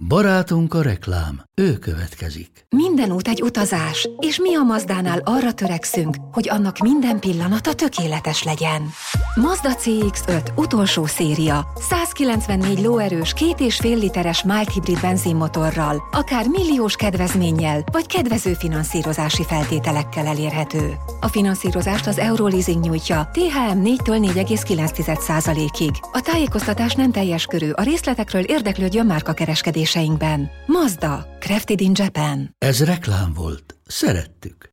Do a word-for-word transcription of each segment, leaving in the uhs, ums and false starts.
Barátunk a reklám, ő következik. Minden út egy utazás, és mi a Mazdánál arra törekszünk, hogy annak minden pillanata tökéletes legyen. Mazda cé iksz öt utolsó széria, százkilencvennégy lóerős, két és fél literes mild hibrid benzinmotorral, akár milliós kedvezménnyel, vagy kedvező finanszírozási feltételekkel elérhető. A finanszírozást az Euroleasing nyújtja té há em négytől négy egész kilenc százalékig. A tájékoztatás nem teljes körű, a részletekről érdeklődjön márkakereskedéseinkben. Mazda, crafted in Japan. Ez reklám volt. Szerettük.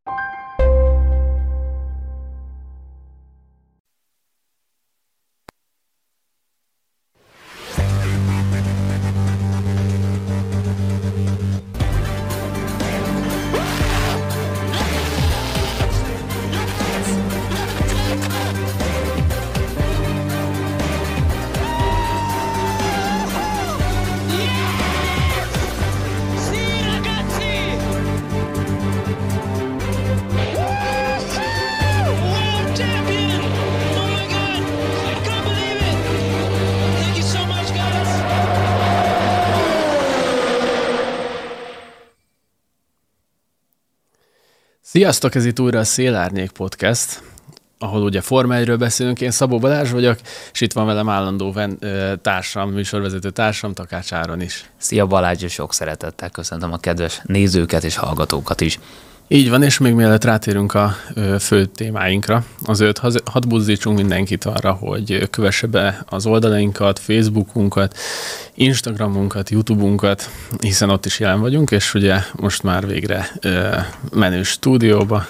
Sziasztok, ez itt újra a Szélárnyék Podcast, ahol ugye Forma egyről beszélünk. Én Szabó Balázs vagyok, és itt van velem állandó ven, társam, műsorvezető társam, Takács Áron is. Szia Balázs, és sok szeretettel köszöntöm a kedves nézőket és hallgatókat is. Így van, és még mielőtt rátérünk a fő témáinkra, azért hadd buzdítsunk mindenkit arra, hogy kövesse be az oldalainkat, Facebookunkat, Instagramunkat, YouTube-unkat, hiszen ott is jelen vagyunk, és ugye most már végre menő stúdióba,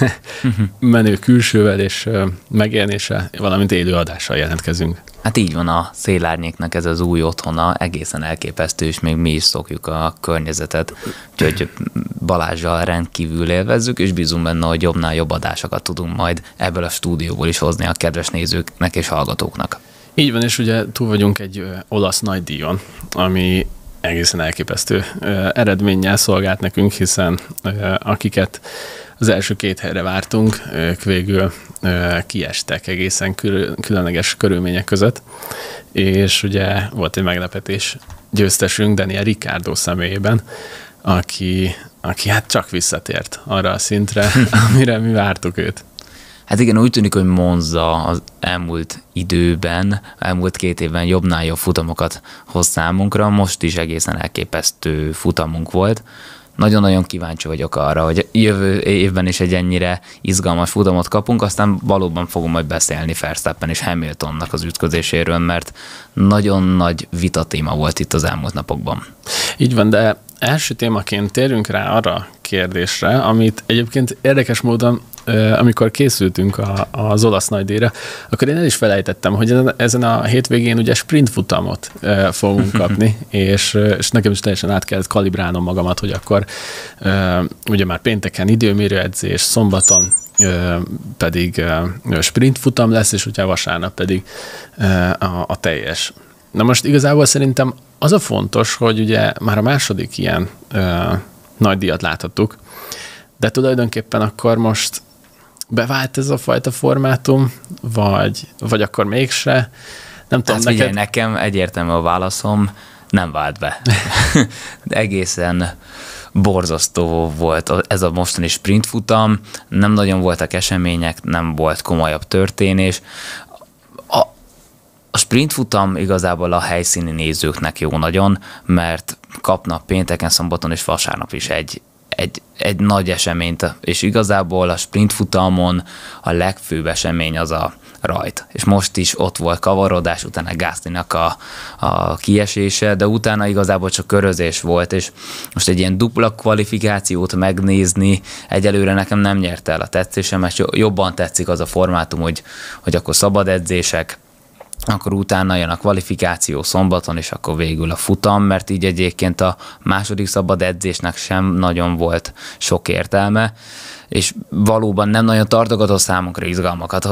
menő külsővel és megjelenése, valamint élő adással jelentkezünk. Hát így van, a Szélárnyéknak ez az új otthona, egészen elképesztő, és még mi is szokjuk a környezetet, úgyhogy Balázsral rendkívül élvezzük, és bízunk benne, hogy jobbnál jobb adásokat tudunk majd ebből a stúdióból is hozni a kedves nézőknek és hallgatóknak. Így van, és ugye túl vagyunk egy ö, olasz nagydíjon, ami egészen elképesztő ö, eredménnyel szolgált nekünk, hiszen ö, akiket az első két helyre vártunk, ők végül ö, kiestek egészen kül- különleges körülmények között, és ugye volt egy meglepetés győztesünk Daniel Ricciardo személyében, aki, aki hát csak visszatért arra a szintre, amire mi vártuk őt. Hát igen, úgy tűnik, hogy Monza az elmúlt időben, elmúlt két évben jobbnál jobb futamokat hoz számunkra, most is egészen elképesztő futamunk volt. Nagyon-nagyon kíváncsi vagyok arra, hogy jövő évben is egy ennyire izgalmas futamot kapunk, aztán valóban fogom majd beszélni Verstappen és Hamiltonnak az ütközéséről, mert nagyon nagy vitatéma volt itt az elmúlt napokban. Így van, de első témaként térjünk rá arra a kérdésre, amit egyébként érdekes módon, amikor készültünk a, az olasz nagydíjra, akkor én el is felejtettem, hogy ezen a hétvégén ugye sprint futamot fogunk kapni, és, és nekem is teljesen át kellett kalibrálnom magamat, hogy akkor ugye már pénteken időmérőedzés, szombaton pedig sprint futam lesz, és ugye vasárnap pedig a, a teljes. Na most igazából szerintem az a fontos, hogy ugye már a második ilyen nagydíjat láthattuk, de tulajdonképpen akkor most bevált ez a fajta formátum, vagy, vagy akkor mégse? Nem tudom, hát neked... figyelj, nekem egyértelmű a válaszom, nem vált be. De egészen borzasztó volt ez a mostani sprintfutam, nem nagyon voltak események, nem volt komolyabb történés. A, a sprintfutam igazából a helyszíni nézőknek jó nagyon, mert kapnak pénteken, szombaton és vasárnap is egy Egy, egy nagy eseményt, és igazából a sprintfutamon a legfőbb esemény az a rajt. És most is ott volt kavarodás, utána Gaslynak a, a kiesése, de utána igazából csak körözés volt, és most egy ilyen dupla kvalifikációt megnézni, egyelőre nekem nem nyerte el a tetszésem, mert jobban tetszik az a formátum, hogy, hogy akkor szabad edzések, akkor utána jön a kvalifikáció szombaton, és akkor végül a futam, mert így egyébként a második szabad edzésnek sem nagyon volt sok értelme, és valóban nem nagyon tartogatott számunkra izgalmakat, hogy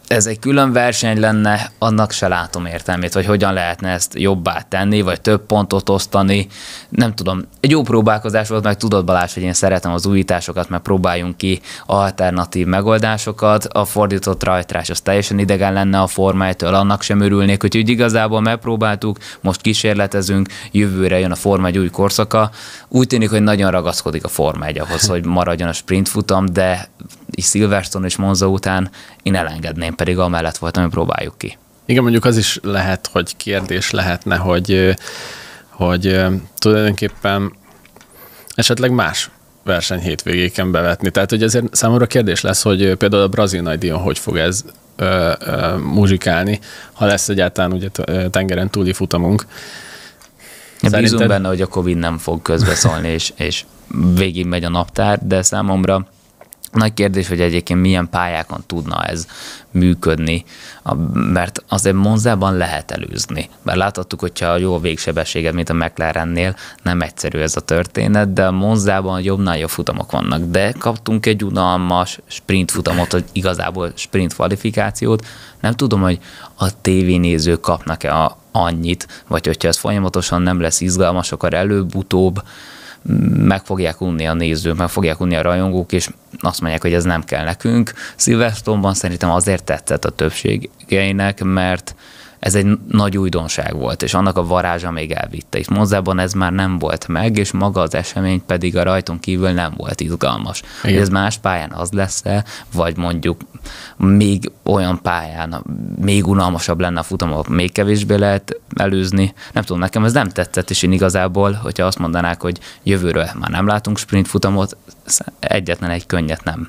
ez egy külön verseny lenne, annak se látom értelmét, vagy hogyan lehetne ezt jobbá tenni, vagy több pontot osztani. Nem tudom, egy jó próbálkozás volt, meg tudod Balázs, hogy én szeretem az újításokat, mert próbáljunk ki alternatív megoldásokat. A fordított rajtrás az teljesen idegen lenne a Forma egytől, annak sem örülnék, úgyhogy igazából megpróbáltuk, most kísérletezünk, jövőre jön a Forma egy új korszaka. Úgy tűnik, hogy nagyon ragaszkodik a Forma egy ahhoz, hogy maradjon a sprint futam, de Silverstone és Monza után én elengedném, pedig amellett voltam, hogy próbáljuk ki. Igen, mondjuk az is lehet, hogy kérdés lehetne, hogy, hogy tulajdonképpen esetleg más verseny hétvégéken bevetni. Tehát, hogy ezért számomra kérdés lesz, hogy például a brazil nagydíjon hogy fog ez ö, ö, muzsikálni, ha lesz egyáltalán ugye tengeren túli futamunk. Szerinted... Bízunk benne, hogy a Covid nem fog közbeszólni, és, és végig megy a naptár, de számomra nagy kérdés, hogy egyébként milyen pályákon tudna ez működni, mert azért Monzában lehet előzni. Mert láthattuk, hogyha jó a végsebességet, mint a McLarennél, nem egyszerű ez a történet, de a Monzában jobbnál jobb futamok vannak. De kaptunk egy unalmas sprint futamot, hogy igazából sprint kvalifikációt. Nem tudom, hogy a tévénézők kapnak-e a, annyit, vagy hogyha ez folyamatosan nem lesz izgalmas, akkor előbb-utóbb meg fogják unni a nézők, meg fogják unni a rajongók, és azt mondják, hogy ez nem kell nekünk. Silverstone-ban szerintem azért tetszett a többségeinek, mert ez egy nagy újdonság volt, és annak a varázsa még elvitte. Itt Monzában ez már nem volt meg, és maga az esemény pedig a rajton kívül nem volt izgalmas. Hogy ez más pályán az lesz-e, vagy mondjuk még olyan pályán, még unalmasabb lenne a futamot, még kevésbé lehet előzni. Nem tudom, nekem ez nem tetszett, és én igazából, hogyha azt mondanák, hogy jövőről már nem látunk sprint futamot, egyetlen egy könnyet nem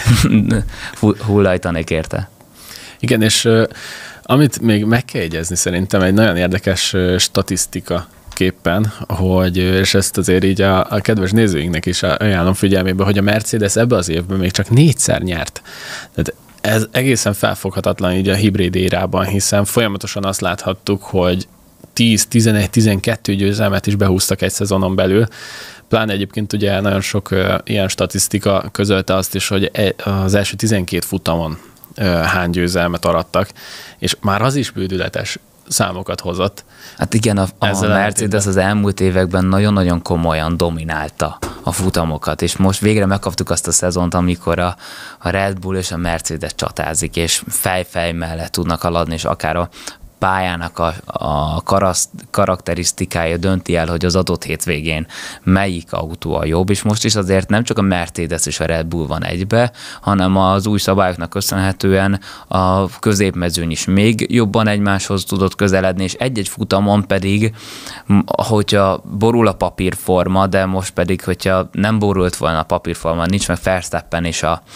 hullajtanék érte. Igen, és amit még meg kell jegyezni szerintem egy nagyon érdekes statisztika képpen, hogy, és ezt azért így a, a kedves nézőinknek is ajánlom figyelmébe, hogy a Mercedes ebbe az évben még csak négyszer nyert. Tehát ez egészen felfoghatatlan így a hibrid érában, hiszen folyamatosan azt láthattuk, hogy tíz, tizenegy, tizenkettő győzelmet is behúztak egy szezonon belül. Pláne egyébként ugye nagyon sok uh, ilyen statisztika közölte azt is, hogy az első tizenkét futamon hány győzelmet arattak, és már az is bődületes számokat hozott. Hát igen, a, a Mercedes az elmúlt években nagyon-nagyon komolyan dominálta a futamokat, és most végre megkaptuk azt a szezont, amikor a, a Red Bull és a Mercedes csatázik, és fej-fej mellett tudnak haladni, és akár a pályának a, a karaszt, karakterisztikája dönti el, hogy az adott hétvégén melyik autó a jobb, és most is azért nem csak a Mercedes és a Red Bull van egybe, hanem az új szabályoknak köszönhetően a középmezőny is még jobban egymáshoz tudott közeledni, és egy-egy futamon pedig, hogyha borul a papírforma, de most pedig, hogyha nem borult volna a papírforma, nincs meg Verstappen és a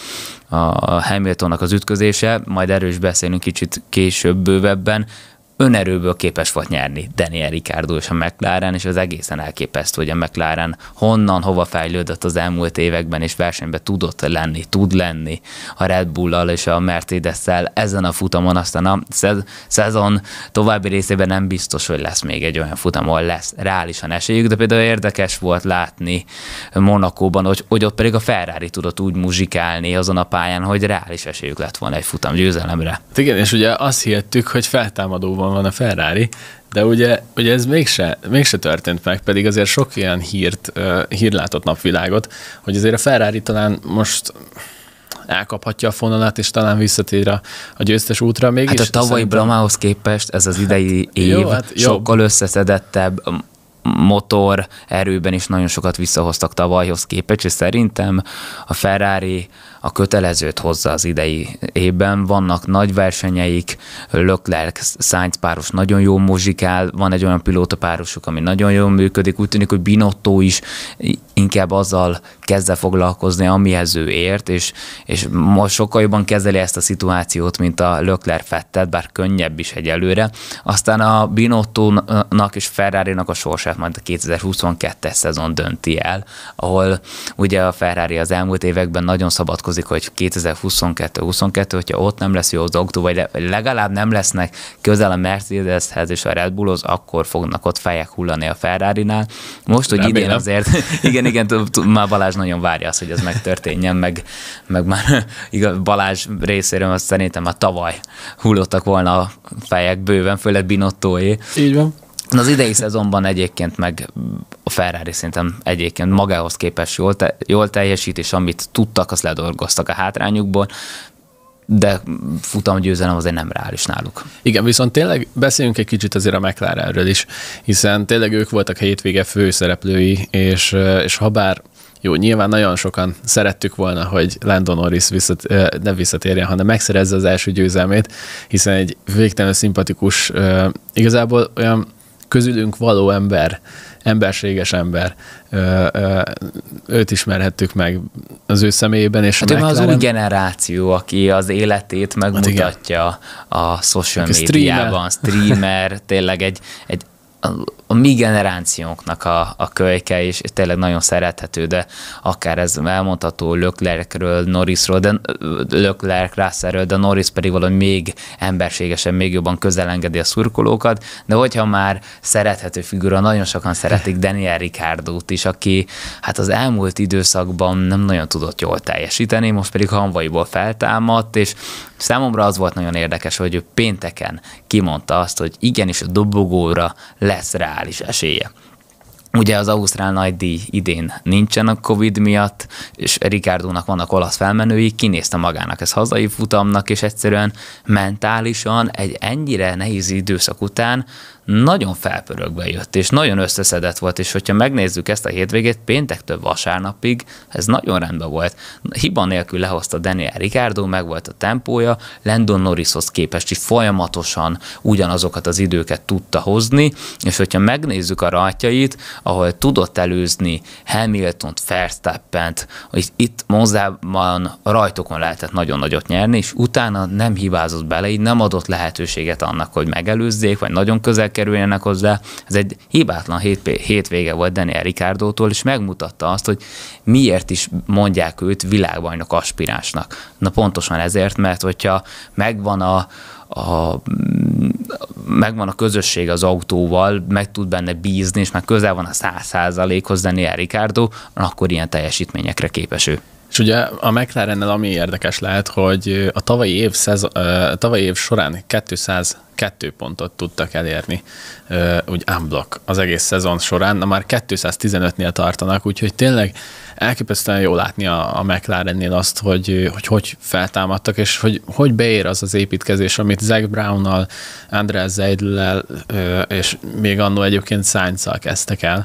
a Hamiltonnak az ütközése, majd erről is beszélünk kicsit később bővebben, önerőből képes volt nyerni Daniel Ricciardo és a McLaren, és az egészen elképesztő, hogy a McLaren honnan, hova fejlődött az elmúlt években, és versenyben tudott lenni, tud lenni a Red Bull-al és a Mercedes-szel ezen a futamon, aztán a szezon további részében nem biztos, hogy lesz még egy olyan futam, ahol lesz reálisan esélyük, de például érdekes volt látni Monakóban, hogy, hogy ott pedig a Ferrari tudott úgy muzsikálni azon a pályán, hogy reális esélyük lett volna egy futam győzelemre. Igen, és ugye azt hittük, hogy feltámadóban van a Ferrari, de ugye, ugye ez mégse, mégse történt meg, pedig azért sok ilyen hírt, uh, hír látott napvilágot, hogy azért a Ferrari talán most elkaphatja a fonalat, és talán visszatér a, a győztes útra. Mégis hát a tavalyi szerintem... Bramához képest ez az idei év jó, hát sokkal összeszedettebb, motor erőben is nagyon sokat visszahoztak tavalyhoz képest, és szerintem a Ferrari a kötelezőt hozza az idei évben. Vannak nagy versenyeik, Leclerc-Sainz páros nagyon jó muzsikál, van egy olyan pilótapárosuk, ami nagyon jól működik, úgy tűnik, hogy Binotto is inkább azzal kezd el foglalkozni, amihez ő ért, és, és most sokkal jobban kezeli ezt a szituációt, mint a Leclerc-Vettel, bár könnyebb is egyelőre. Aztán a Binottónak és Ferrarinak a sorsát majd a kétezer-huszonkettes szezon dönti el, ahol ugye a Ferrari az elmúlt években nagyon szabadkozik, hogy kétezer-huszonkettő huszonkettő, hogyha ott nem lesz jó az autó, vagy legalább nem lesznek közel a Mercedeshez és a Red Bullhoz, akkor fognak ott fejek hullani a Ferrarinál. Most, hogy idén azért, igen, igen, már Balázs nagyon várja azt, hogy ez megtörténjen, meg, meg már igaz, Balázs részéről azt szerintem már tavaly hullottak volna a fejek bőven, főleg Binottóé. Így van. Az idei szezonban egyébként meg a Ferrari szerintem egyébként magához képest jól, te, jól teljesít, és amit tudtak, azt ledolgoztak a hátrányukból, de futamgyőzelem azért nem reális náluk. Igen, viszont tényleg beszéljünk egy kicsit azért a McLarenről is, hiszen tényleg ők voltak a hétvége főszereplői, és, és habár jó, nyilván nagyon sokan szerettük volna, hogy Lando Norris visszat, nem visszatérjen, hanem megszerezze az első győzelmét, hiszen egy végtelenül szimpatikus, igazából olyan közülünk való ember, emberséges ember, őt ismerhettük meg az ő személyében. És hát ő az új generáció, aki az életét megmutatja hát a social médiában, streamer, streamer tényleg egy, egy a, a mi generációnknak a, a kölyke, és tényleg nagyon szerethető, de akár ez elmondható Leclercről, Norrisról, de Leclerc, Russellről, de Norris pedig valami még emberségesen, még jobban közelengedi a szurkolókat, de hogyha már szerethető figura, nagyon sokan szeretik Daniel Ricciardót is, aki hát az elmúlt időszakban nem nagyon tudott jól teljesíteni, most pedig hanvaiból feltámadt, és számomra az volt nagyon érdekes, hogy ő pénteken kimondta azt, hogy igenis a dobogóra lesz reális esélye. Ugye az ausztrál nagydíj idén nincsen a Covid miatt, és Ricciardónak vannak olasz felmenői, kinézte magának ez hazai futamnak, és egyszerűen mentálisan egy ennyire nehéz időszak után nagyon felpörögve jött, és nagyon összeszedett volt, és hogyha megnézzük ezt a hétvégét, péntektől vasárnapig, ez nagyon rendben volt. Hiba nélkül lehozta Daniel Ricciardo, meg volt a tempója, Lando Norrishoz képest is folyamatosan ugyanazokat az időket tudta hozni, és hogyha megnézzük a rajtjait, ahol tudott előzni Hamiltont, Verstappent, hogy itt Monzában a rajtokon lehetett nagyon nagyot nyerni, és utána nem hibázott bele, így nem adott lehetőséget annak, hogy megelőzzék, vagy nagyon közel kerüljenek hozzá. Ez egy hibátlan hét, hétvége volt Daniel Ricciardótól, és megmutatta azt, hogy miért is mondják őt világbajnok aspiránsnak. Na pontosan ezért, mert hogyha megvan a, a, megvan a közösség az autóval, meg tud benne bízni, és már közel van a száz százalékhoz Daniel Ricciardo, akkor ilyen teljesítményekre képes ő. És ugye a McLarennel ami érdekes lehet, hogy a tavalyi év, szezon, a tavalyi év során kétszázkettő pontot tudtak elérni, úgy unblock az egész szezon során, na már kétszáztizenötnél tartanak, úgyhogy tényleg elképesztően jó látni a, a McLarennél azt, hogy, hogy hogy feltámadtak, és hogy hogy beér az az építkezés, amit Zach Brown-nal, Andreas Seidl-lel, és még annó egyébként Sainz-szal kezdtek el.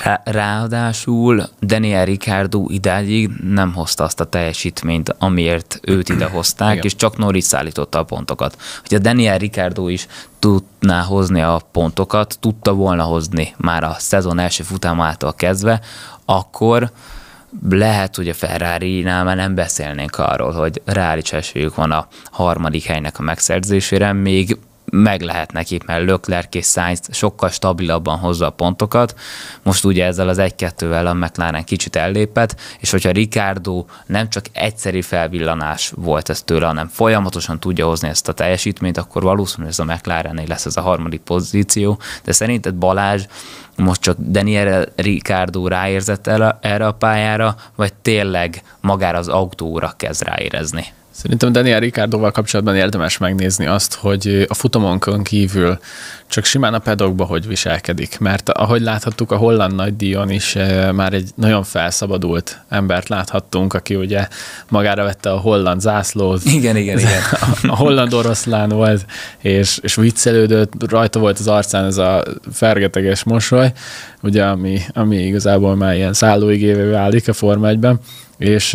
Ráadásul Daniel Ricciardo idáig nem hozta azt a teljesítményt, amiért őt idehozták, igen, és csak Norris szállította a pontokat. Hogyha Daniel Ricciardo is tudná hozni a pontokat, tudta volna hozni már a szezon első futamától kezdve, akkor lehet, hogy a Ferrari-nál már nem beszélnénk arról, hogy reális esélyük van a harmadik helynek a megszerzésére, még meg lehet neki, mert Leclerc és Sainz sokkal stabilabban hozza a pontokat. Most ugye ezzel az egy-kettővel a McLaren kicsit ellépett, és hogyha Ricciardo nem csak egyszeri felvillanás volt ez tőle, hanem folyamatosan tudja hozni ezt a teljesítményt, akkor valószínűleg ez a McLarennél lesz ez a harmadik pozíció. De szerinted Balázs most csak Daniel Ricciardo ráérzett erre a pályára, vagy tényleg magára az autóra kezd ráérezni? Szerintem Daniel Ricciardoval kapcsolatban érdemes megnézni azt, hogy a futamonkon kívül csak simán a pedokba hogy viselkedik, mert ahogy láthattuk a holland nagydíjon is már egy nagyon felszabadult embert láthattunk, aki ugye magára vette a holland zászlót. Igen, igen, igen. A holland oroszlán volt, és, és viccelődött, rajta volt az arcán ez a fergeteges mosoly, ugye, ami, ami igazából már ilyen szállóigévé válik a Forma egyben, és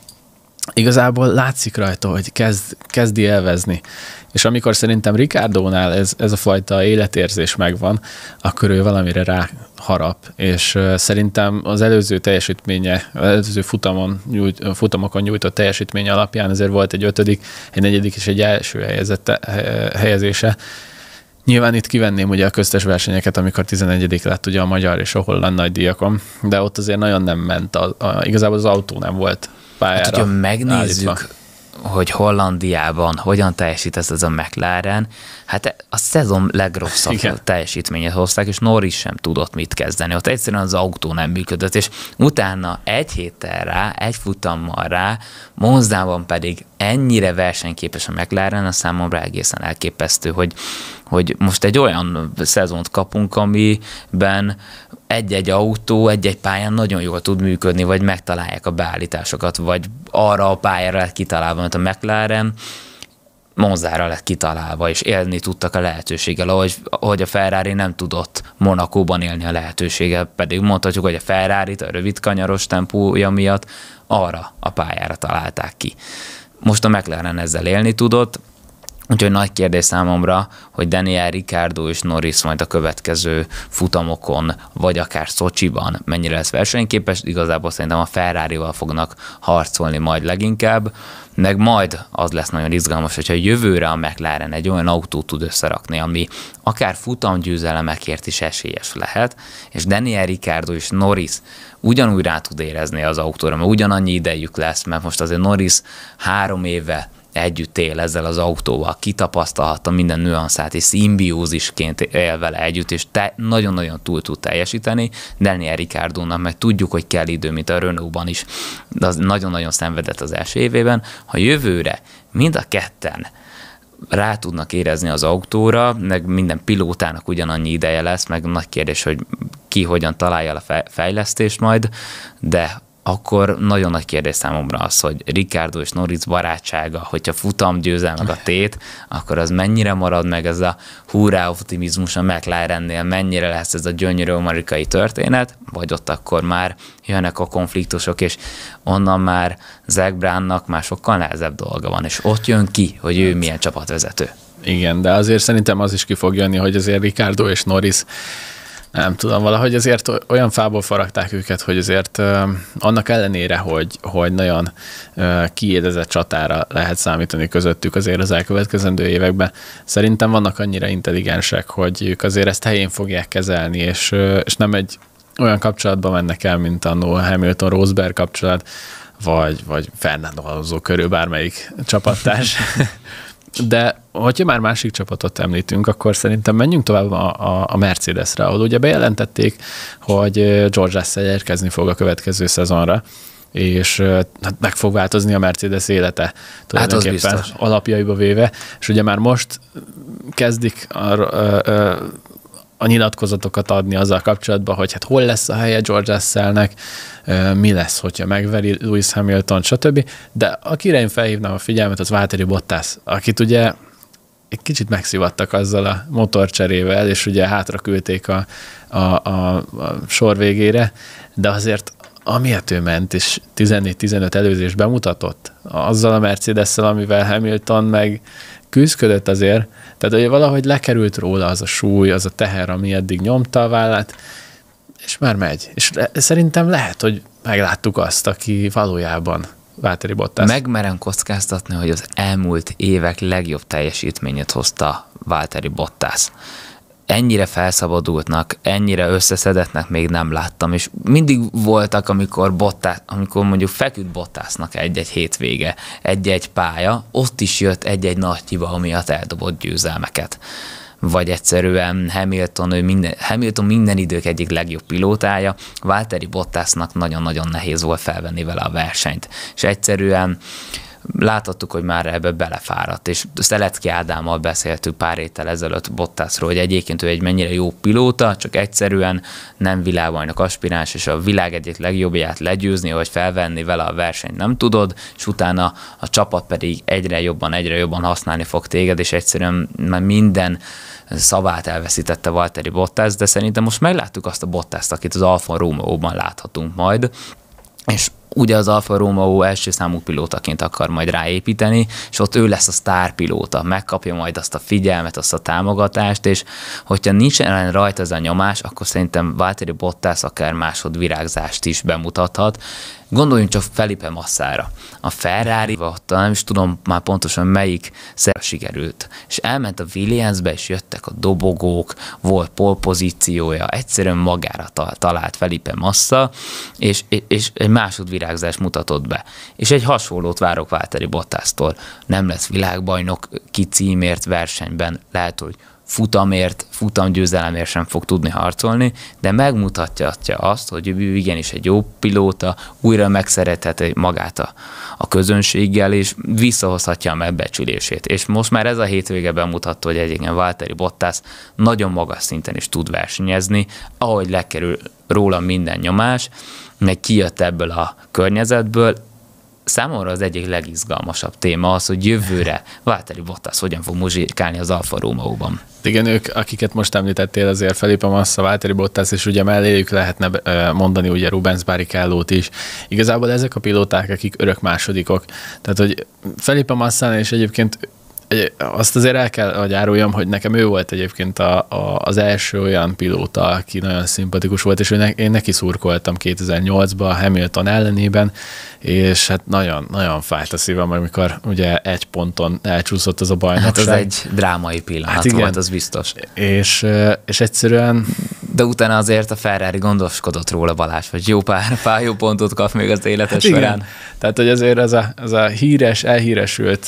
igazából látszik rajta, hogy kezd, kezdi élvezni. És amikor szerintem Ricciardónál ez, ez a fajta életérzés megvan, akkor ő valamire ráharap. És uh, szerintem az előző teljesítménye, az előző futamon nyújt, futamokon nyújtott teljesítménye alapján azért volt egy ötödik, egy negyedik és egy első helyezette, helyezése. Nyilván itt kivenném ugye a köztes versenyeket, amikor tizenegyedik lett ugye a magyar és a holland nagydíjakon, de ott azért nagyon nem ment, a, a, igazából az autó nem volt pályára. Hát, hogyha megnézzük, állítva, hogy Hollandiában hogyan teljesít ez, ez a McLaren, hát a szezon legrosszabb Igen. teljesítményet hozták, és Norris sem tudott mit kezdeni. Ott egyszerűen az autó nem működött, és utána egy héttel rá, egy futammal rá, Monzában pedig ennyire versenyképes a McLaren, a számomra egészen elképesztő, hogy, hogy most egy olyan szezont kapunk, amiben egy-egy autó, egy-egy pályán nagyon jól tud működni, vagy megtalálják a beállításokat, vagy arra a pályára lett kitalálva, mert a McLaren Monzára lett kitalálva, és élni tudtak a lehetőséggel, ahogy, ahogy a Ferrari nem tudott Monakóban élni a lehetőséggel, pedig mondhatjuk, hogy a Ferrarit a rövid kanyaros tempója miatt arra a pályára találták ki. Most a McLaren ezzel élni tudott, úgyhogy nagy kérdés számomra, hogy Daniel Ricciardo és Norris majd a következő futamokon, vagy akár Szocsiban mennyire lesz versenyképes, igazából szerintem a Ferrarival fognak harcolni majd leginkább, meg majd az lesz nagyon izgalmas, hogyha jövőre a McLaren egy olyan autót tud összerakni, ami akár futamgyőzelemekért is esélyes lehet, és Daniel Ricciardo és Norris ugyanúgy rá tud érezni az autóra, mert ugyanannyi idejük lesz, mert most azért Norris három éve együtt él ezzel az autóval, kitapasztalhatta minden nüanszát, és szimbiózisként él vele együtt, és te, nagyon-nagyon túl tud teljesíteni. Daniel Ricciardónak meg tudjuk, hogy kell idő, mint a Renault-ban is, de az nagyon-nagyon szenvedett az első évében. Ha jövőre mind a ketten rá tudnak érezni az autóra, meg minden pilótának ugyanannyi ideje lesz, meg nagy kérdés, hogy ki hogyan találja a fejlesztést majd, de akkor nagyon nagy kérdés számomra az, hogy Ricciardo és Norris barátsága, hogyha futam győzel meg a tét, akkor az mennyire marad meg ez a hurrá optimizmus a McLarennél, mennyire lesz ez a gyönyörű amerikai történet, vagy ott akkor már jönnek a konfliktusok, és onnan már Zak Brownnak már sokkal nehezebb dolga van, és ott jön ki, hogy ő milyen csapatvezető. Igen, de azért szerintem az is ki fog jönni, hogy azért Ricciardo és Norris nem tudom, valahogy azért olyan fából faragták őket, hogy azért uh, annak ellenére, hogy, hogy nagyon uh, kiédezett csatára lehet számítani közöttük azért az elkövetkezendő években, szerintem vannak annyira intelligensek, hogy ők azért ezt helyén fogják kezelni, és, uh, és nem egy olyan kapcsolatban mennek el, mint annó Hamilton-Rosberg kapcsolat, vagy, vagy Fernando Alonso körül bármelyik csapattárs. De hogyha már másik csapatot említünk, akkor szerintem menjünk tovább a, a, a Mercedesre, ahol ugye bejelentették, hogy George Russell érkezni fog a következő szezonra, és hát meg fog változni a Mercedes élete tulajdonképpen hát alapjaiba véve, és ugye már most kezdik a, a, a, a nyilatkozatokat adni azzal kapcsolatban, hogy hát hol lesz a helye George Russellnek, mi lesz, hogyha megveri Lewis Hamilton, stb. De akire én felhívnám a figyelmet, az Valtteri Bottas, akit ugye egy kicsit megszivattak azzal a motorcserével, és ugye hátra küldték a, a, a, a sor végére, de azért amiért ő ment, és tizennégy-tizenöt előzés bemutatott, azzal a Mercedes-szel, amivel Hamilton meg küzdködött azért, tehát ugye valahogy lekerült róla az a súly, az a teher, ami eddig nyomta a vállát, és már megy. És le, szerintem lehet, hogy megláttuk azt, aki valójában Valtteri Bottas. Megmerem kockáztatni, hogy az elmúlt évek legjobb teljesítményét hozta Valtteri Bottas. Ennyire felszabadultnak, ennyire összeszedetnek még nem láttam, és mindig voltak, amikor, Bottas, amikor mondjuk feküdt Bottasnak egy-egy hétvége, egy-egy pálya, ott is jött egy-egy nagy hiba, amiatt eldobott győzelmeket. Vagy egyszerűen Hamilton, ő minden, Hamilton minden idők egyik legjobb pilótája, Valtteri Bottasnak nagyon-nagyon nehéz volt felvenni vele a versenyt. És egyszerűen láthattuk, hogy már ebbe belefáradt, és Szelecki Ádámmal beszéltük pár héttel ezelőtt Bottasról, hogy egyébként ő egy mennyire jó pilóta, csak egyszerűen nem világbajnok aspiráns, és a világ egyik legjobbját legyőzni, vagy felvenni vele a versenyt nem tudod, és utána a csapat pedig egyre jobban, egyre jobban használni fog téged, és egyszerűen már minden szavát elveszítette Valtteri Bottas, de szerintem most megláttuk azt a Bottast, akit az Alfa Romeo-ban láthatunk majd, és ugye az Alfa Romeo első számú pilótaként akar majd ráépíteni, és ott ő lesz a sztárpilóta, megkapja majd azt a figyelmet, azt a támogatást, és hogyha nincsen rajta ez a nyomás, akkor szerintem Valtteri Bottas akár másodvirágzást is bemutathat. Gondoljunk csak Felipe Massára. A Ferrari-val, nem is tudom már pontosan melyik szerve sikerült. És elment a Williamsbe, és jöttek a dobogók, volt polpozíciója, egyszerűen magára talált Felipe Massa, és, és egy másodvirágzást mutatott be. És egy hasonlót várok Valtteri Bottastól. Nem lesz világbajnok ki címért versenyben, lehet, hogy futamért, futamgyőzelemért sem fog tudni harcolni, de megmutatja azt, hogy ő igenis egy jó pilóta, újra megszeretheti magát a, a közönséggel, és visszahozhatja a megbecsülését. És most már ez a hétvége bemutatta, hogy egyébként Valtteri Bottas nagyon magas szinten is tud versenyezni, ahogy lekerül róla minden nyomás, meg kijött ebből a környezetből. Számomra az egyik legizgalmasabb téma az, hogy jövőre Valtteri Bottas hogyan fog muzsikálni az Alfa Romeo-ban. Igen, ők, akiket most említettél, azért Felipe Massa, Valtteri Bottas, és ugye melléjük lehetne mondani ugye Rubens Barrichello-t is. Igazából ezek a pilóták, akik örök másodikok. Tehát, hogy Felipe Massánál is egyébként azt azért el kell, hogy áruljam, hogy nekem ő volt egyébként a, a, az első olyan pilóta, aki nagyon szimpatikus volt, és ne, én neki szurkoltam kétezer-nyolcban Hamilton ellenében, és hát nagyon, nagyon fájt a szívem, amikor ugye egy ponton elcsúszott az a bajnokság. Hát ez egy drámai pillanat hát volt, az biztos. És, és egyszerűen... De utána azért a Ferrari gondoskodott róla, Balázs, hogy jó pár, pár jó pontot kap még az élete hát során. Igen. Tehát, hogy azért ez a, ez a híres, elhíresült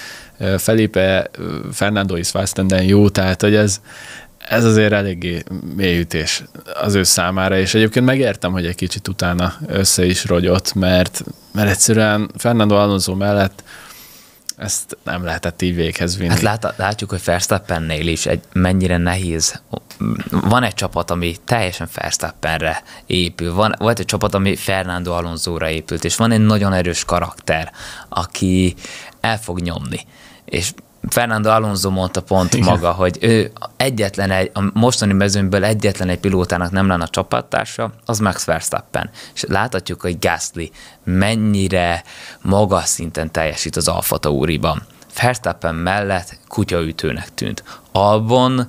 Felipe Fernando is Fastenden jó, tehát hogy ez, ez azért eléggé mélyütés az ő számára, és egyébként megértem, hogy egy kicsit utána össze is rogyott, mert, mert egyszerűen Fernando Alonso mellett ezt nem lehetett így véghez vinni. Hát lát, látjuk, hogy Verstappennél is egy mennyire nehéz. Van egy csapat, ami teljesen Verstappenre épül, van, volt egy csapat, ami Fernando Alonsóra épült, és van egy nagyon erős karakter, aki el fog nyomni. És Fernando Alonso mondta pont Igen. maga, hogy ő egyetlen egy, a mostani mezőnyből egyetlen egy pilótának nem lenne a csapattársa, az Max Verstappen. És láthatjuk, hogy Gasly mennyire magas szinten teljesít az Alfa Tauriban. Verstappen mellett kutyaütőnek tűnt. Albon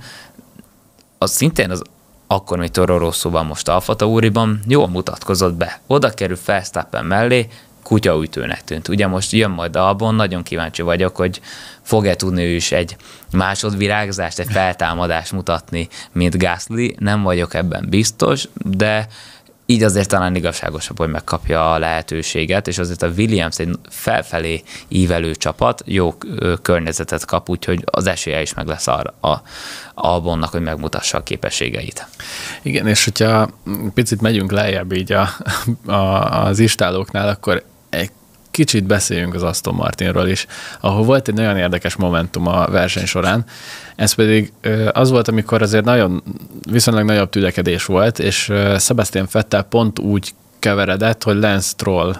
az szintén az akkor még Toro Rosszóban, most Alfa Tauriban jól mutatkozott be. Oda kerül Verstappen mellé, kutyaütőnek tűnt. Ugye most jön majd Albon, nagyon kíváncsi vagyok, hogy fog-e tudni ő is egy másodvirágzást, egy feltámadást mutatni, mint Gasly. Nem vagyok ebben biztos, de így azért talán igazságosabb, hogy megkapja a lehetőséget, és azért a Williams egy felfelé ívelő csapat, jó környezetet kap, úgyhogy az esélye is meg lesz arra a Albonnak, hogy megmutassa a képességeit. Igen, és hogyha picit megyünk lejjebb így a, a, az istálóknál, akkor egy kicsit beszéljünk az Aston Martinról is, ahol volt egy nagyon érdekes momentum a verseny során. Ez pedig az volt, amikor azért nagyon, viszonylag nagyobb tülekedés volt, és Sebastian Vettel pont úgy keveredett, hogy Lance Stroll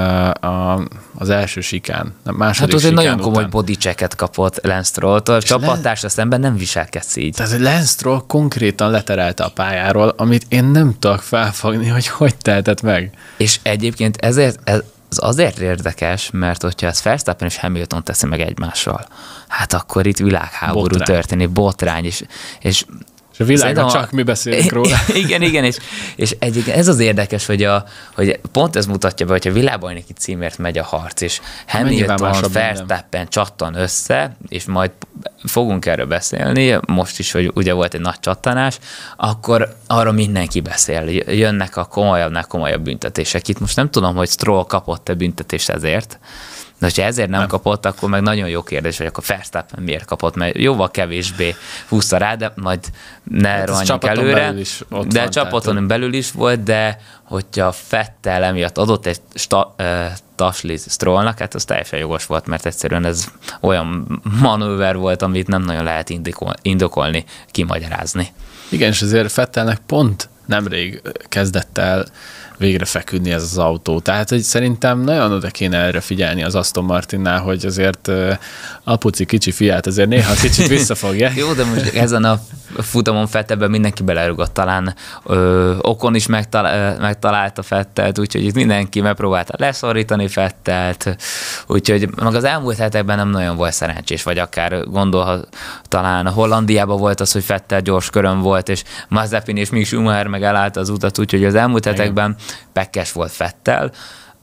az első sikán, a második hát sikán nagyon után. komoly bodychecket kapott Lance Strolltól, a csapattársa szemben nem viselkedsz így. Tehát Lance Stroll konkrétan leterelte a pályáról, amit én nem tudok felfogni, hogy hogy tehetett meg. És egyébként ezért, ez az azért érdekes, mert hogyha ez Verstappen és Hamilton teszi meg egymással, hát akkor itt világháború botrány. történik, botrány, és, és és a világban a... csak mi beszélünk róla. Igen, igen, és, és egyébként ez az érdekes, hogy, a, hogy pont ez mutatja be, hogyha világbajnoki címért megy a harc, és Hamilton, Verstappen csattan össze, és majd fogunk erről beszélni, most is, hogy ugye volt egy nagy csattanás, akkor arra mindenki beszél. Jönnek a komolyabbnál komolyabb büntetések. Itt most nem tudom, hogy Stroll kapott-e büntetést ezért, de ha ezért nem, nem kapott, akkor meg nagyon jó kérdés, hogy akkor Verstappen miért kapott, mert jóval kevésbé húzta rá, de majd ne hát rohanjunk előre. De van, csapaton tehát... belül is volt, de hogyha Vettel emiatt adott egy sta, uh, tasli Strollnak, hát az teljesen jogos volt, mert egyszerűen ez olyan manőver volt, amit nem nagyon lehet indikol, indokolni, kimagyarázni. Igen, és azért Vettelnek pont nemrég kezdett el végre feküdni ez az autó. Tehát, hogy szerintem nagyon oda kéne erre figyelni az Aston Martinnál, hogy azért uh, apuci kicsi fiát azért néha kicsit visszafogja. Jó, de most ezen a futamon Vettelben mindenki belerugott, talán ö, Okon is megtalál, megtalálta Vettelt, úgyhogy itt mindenki megpróbálta leszorítani Vettelt, úgyhogy meg az elmúlt hetekben nem nagyon volt szerencsés, vagy akár gondolhat, talán a Hollandiában volt az, hogy Vettel gyors körön volt, és Mazepin és Mick Schumacher meg elállta az utat, úgyhogy az elmúlt hetekben pekkes volt Vettel.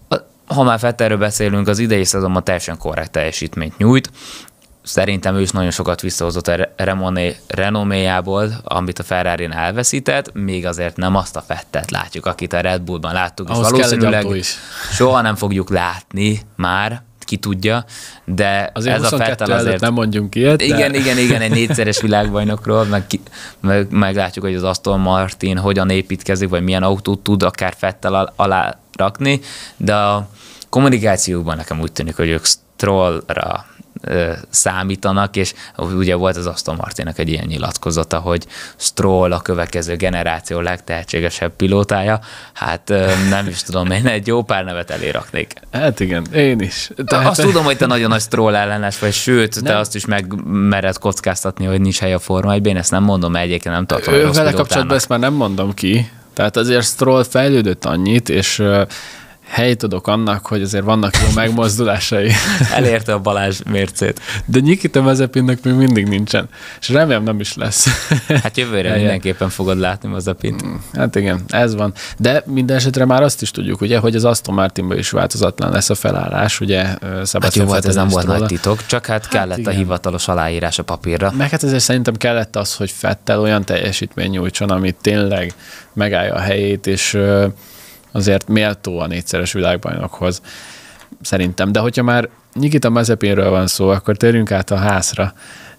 ha már Vettelről beszélünk, az idei szezonban teljesen korrekt teljesítményt nyújt. Szerintem ő is nagyon sokat visszahozott a renoméjából, amit a Ferrarin elveszített, még azért nem azt a Vettelt látjuk, akit a Red Bullban láttuk, ahhoz és valószínűleg is. soha nem fogjuk látni már, ki tudja, de azért ez a Vettel azért... nem mondjunk ilyet. Igen, de... igen, igen, egy négyszeres világbajnokról, meg, ki, meg, meg látjuk, hogy az Aston Martin hogyan építkezik, vagy milyen autót tud akár Vettel alá rakni, de a kommunikációban nekem úgy tűnik, hogy ők Strollra számítanak, és ugye volt az Aston Martinnak egy ilyen nyilatkozata, hogy Stroll a következő generáció legtehetségesebb pilótája. Hát nem is tudom, én egy jó pár nevet elé raknék. Hát igen, én is. Tehát... Azt tudom, hogy te nagyon nagy Stroll ellenes vagy, sőt, nem. Te azt is megmered kockáztatni, hogy nincs hely a Forma egyben, én ezt nem mondom, mert egyébként nem tartom ő, rossz vele pilótának. kapcsolatban ezt már nem mondom ki, tehát azért Stroll fejlődött annyit, és helyt adok annak, hogy azért vannak jó megmozdulásai. Elérte a Balázs mércét. De Nikita Mazepinnek még mindig nincsen, és remélem nem is lesz. Hát jövőre mindenképpen fogod látni Mazepint. Hát igen, ez van. De minden esetre már azt is tudjuk, ugye, hogy az Aston Martinban is változatlan lesz a felállás, ugye Sebastian Hát jó volt, ez nem volt róla. nagy titok, csak hát, hát kellett igen. a hivatalos aláírás a papírra. Meg hát ezért szerintem kellett az, hogy Vettel olyan teljesítmény nyújtson, amit tényleg megállja a helyét, és azért méltó a négyszeres világbajnokhoz, szerintem. De hogyha már Nikita Mazepinről van szó, akkor térjünk át a házra,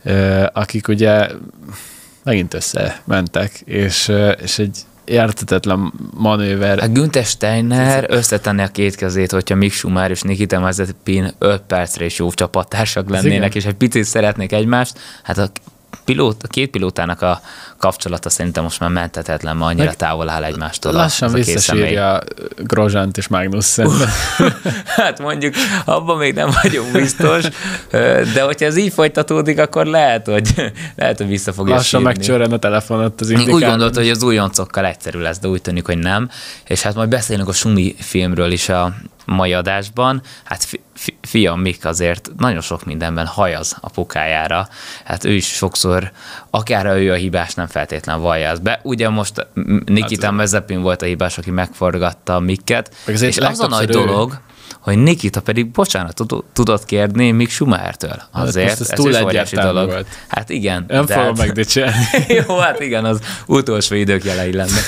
akik ugye megint összementek, és, és egy értetetlen manőver. A Günther Steiner összetenni a két kezét, hogyha Mick Schumacher és Nikita Mazepin öt percre is jó csapattársak lennének, és egy picit szeretnék egymást, hát a Pilót, a két pilótának a kapcsolata szerintem most már menthetetlen, mert annyira távol áll egymástól. Lassan visszasírja Grosjeant és Magnussen. Hát mondjuk abban még nem vagyok biztos, de hogyha ez így folytatódik, akkor lehet, hogy, lehet, hogy vissza fogja lassan sírni. megcsörren a telefonot az indikátor. Úgy gondolta, hogy az újoncokkal egyszerű lesz, de úgy tűnik, hogy nem. És hát majd beszélünk a Schumi filmről is a mai adásban. Hát fi, fi, fiam Mick azért nagyon sok mindenben hajaz apukájára. Hát ő is sokszor, akár ő a hibás, nem feltétlen vallja ezt be. Ugye most Nikita Mazepin volt a hibás, aki megforgatta Micket, és az a nagy dolog, hogy Nikita pedig bocsánatot tudott kérni Mick Schumachertől. Azért, hát ez, ez túl is óriási dolog. Volt. Hát igen. Nem fogom hát... megdicsérni. Jó, hát igen, az utolsó idők jelei lenne.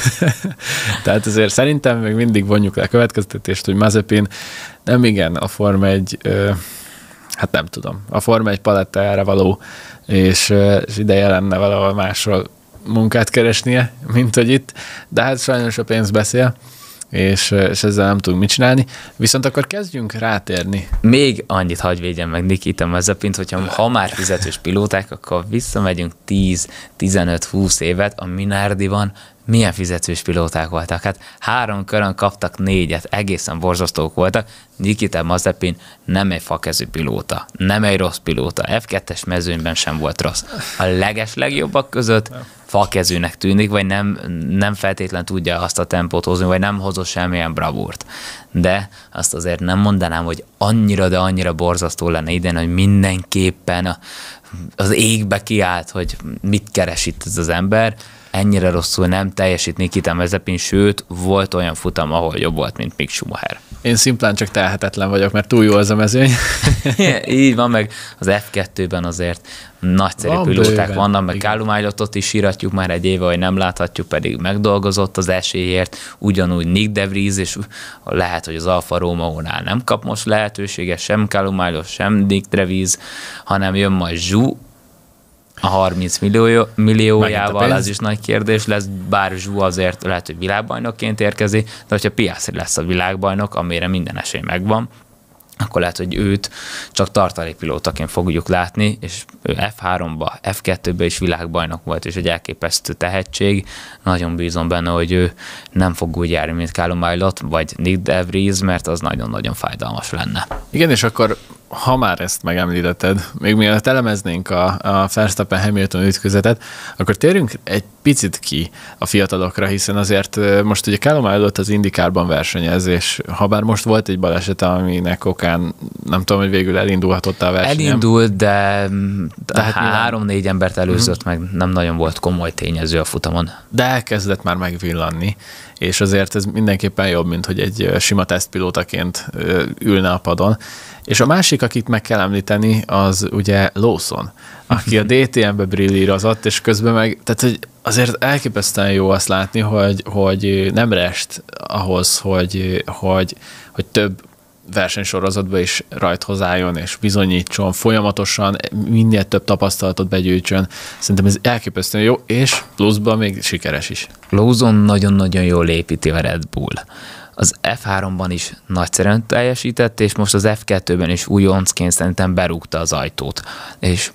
Tehát azért szerintem még mindig vonjuk le a következtetést, hogy Mazepin nem igen a Forma egy, ö, hát nem tudom, a Forma egy palettájára való, és, és ideje lenne valahol másról munkát keresnie, mint hogy itt, de hát sajnos a pénz beszél, és, és ezzel nem tudunk mit csinálni. Viszont akkor kezdjünk rátérni. Még annyit hagyj védjen meg Nikita Mazepint, hogyha ha már fizetős pilóták, akkor visszamegyünk tíz, tizenöt, húsz évet, a Minardiban milyen fizetős pilóták voltak. Hát három körön kaptak négyet, egészen borzasztók voltak. Nikita Mazepin nem egy fakezű pilóta, nem egy rossz pilóta. ef kettes mezőnyben sem volt rossz. A leges legjobbak között fakezűnek tűnik, vagy nem, nem feltétlen tudja azt a tempót hozni, vagy nem hozott semmilyen bravúrt. De azt azért nem mondanám, hogy annyira, de annyira borzasztó lenne idén, hogy mindenképpen a, az égbe kiállt, hogy mit keres itt ez az ember. Ennyire rosszul nem teljesít Nikita Mazepin, sőt, volt olyan futam, ahol jobb volt, mint Mick Schumacher. Én szimplán csak telhetetlen vagyok, mert túl jó az a mezőny. Így van, meg az ef kettőben azért nagyszerű van pilóták bőven. Vannak, meg Callum Aylotot is síratjuk már egy éve, hogy nem láthatjuk, pedig megdolgozott az esélyért, ugyanúgy Nick De Vries, és lehet, hogy az Alfa Romeo-nál nem kap most lehetőséget, sem Callum Aylot, sem Nick De Vries, hanem jön majd Zhu, a harminc millió, milliójával, ez is nagy kérdés lesz, bár Zhu azért lehet, hogy világbajnokként érkezik, de hogyha Piastri lesz a világbajnok, amire minden esély megvan, akkor lehet, hogy őt csak tartalékpilótaként fogjuk látni, és ő ef háromba, ef kettőbe is világbajnok volt, és egy elképesztő tehetség. Nagyon bízom benne, hogy ő nem fog úgy járni, mint Callum Aylot, vagy Nick De Vries, mert az nagyon-nagyon fájdalmas lenne. Igen, és akkor ha már ezt megemlítetted, még mielőtt elemeznénk a, a Verstappen-Hamilton ütközetet, akkor térjünk egy picit ki a fiatalokra, hiszen azért most ugye Callum előtt az IndyCarban versenyez, és ha bár most volt egy baleset, aminek okán nem tudom, hogy végül elindulhatott a verseny. Elindult, de, de hát három-négy embert előzött, uh-huh. meg nem nagyon volt komoly tényező a futamon. De elkezdett már megvillanni, és azért ez mindenképpen jobb, mint hogy egy sima tesztpilótaként ülne a padon. És a másik, akit meg kell említeni, az ugye Lawson, aki a dé té em-be brillírozott, és közben meg, tehát hogy azért elképesztően jó azt látni, hogy, hogy nem rest ahhoz, hogy, hogy, hogy több versenysorozatba is rajthoz álljon, és bizonyítson folyamatosan, minél több tapasztalatot begyűjtsön. Szerintem ez elképesztően jó, és pluszban még sikeres is. Lawson nagyon-nagyon jól építi a Red Bull. Az ef háromban is nagyszerűen teljesített, és most az ef kettőben is újoncként szerintem berúgta az ajtót. És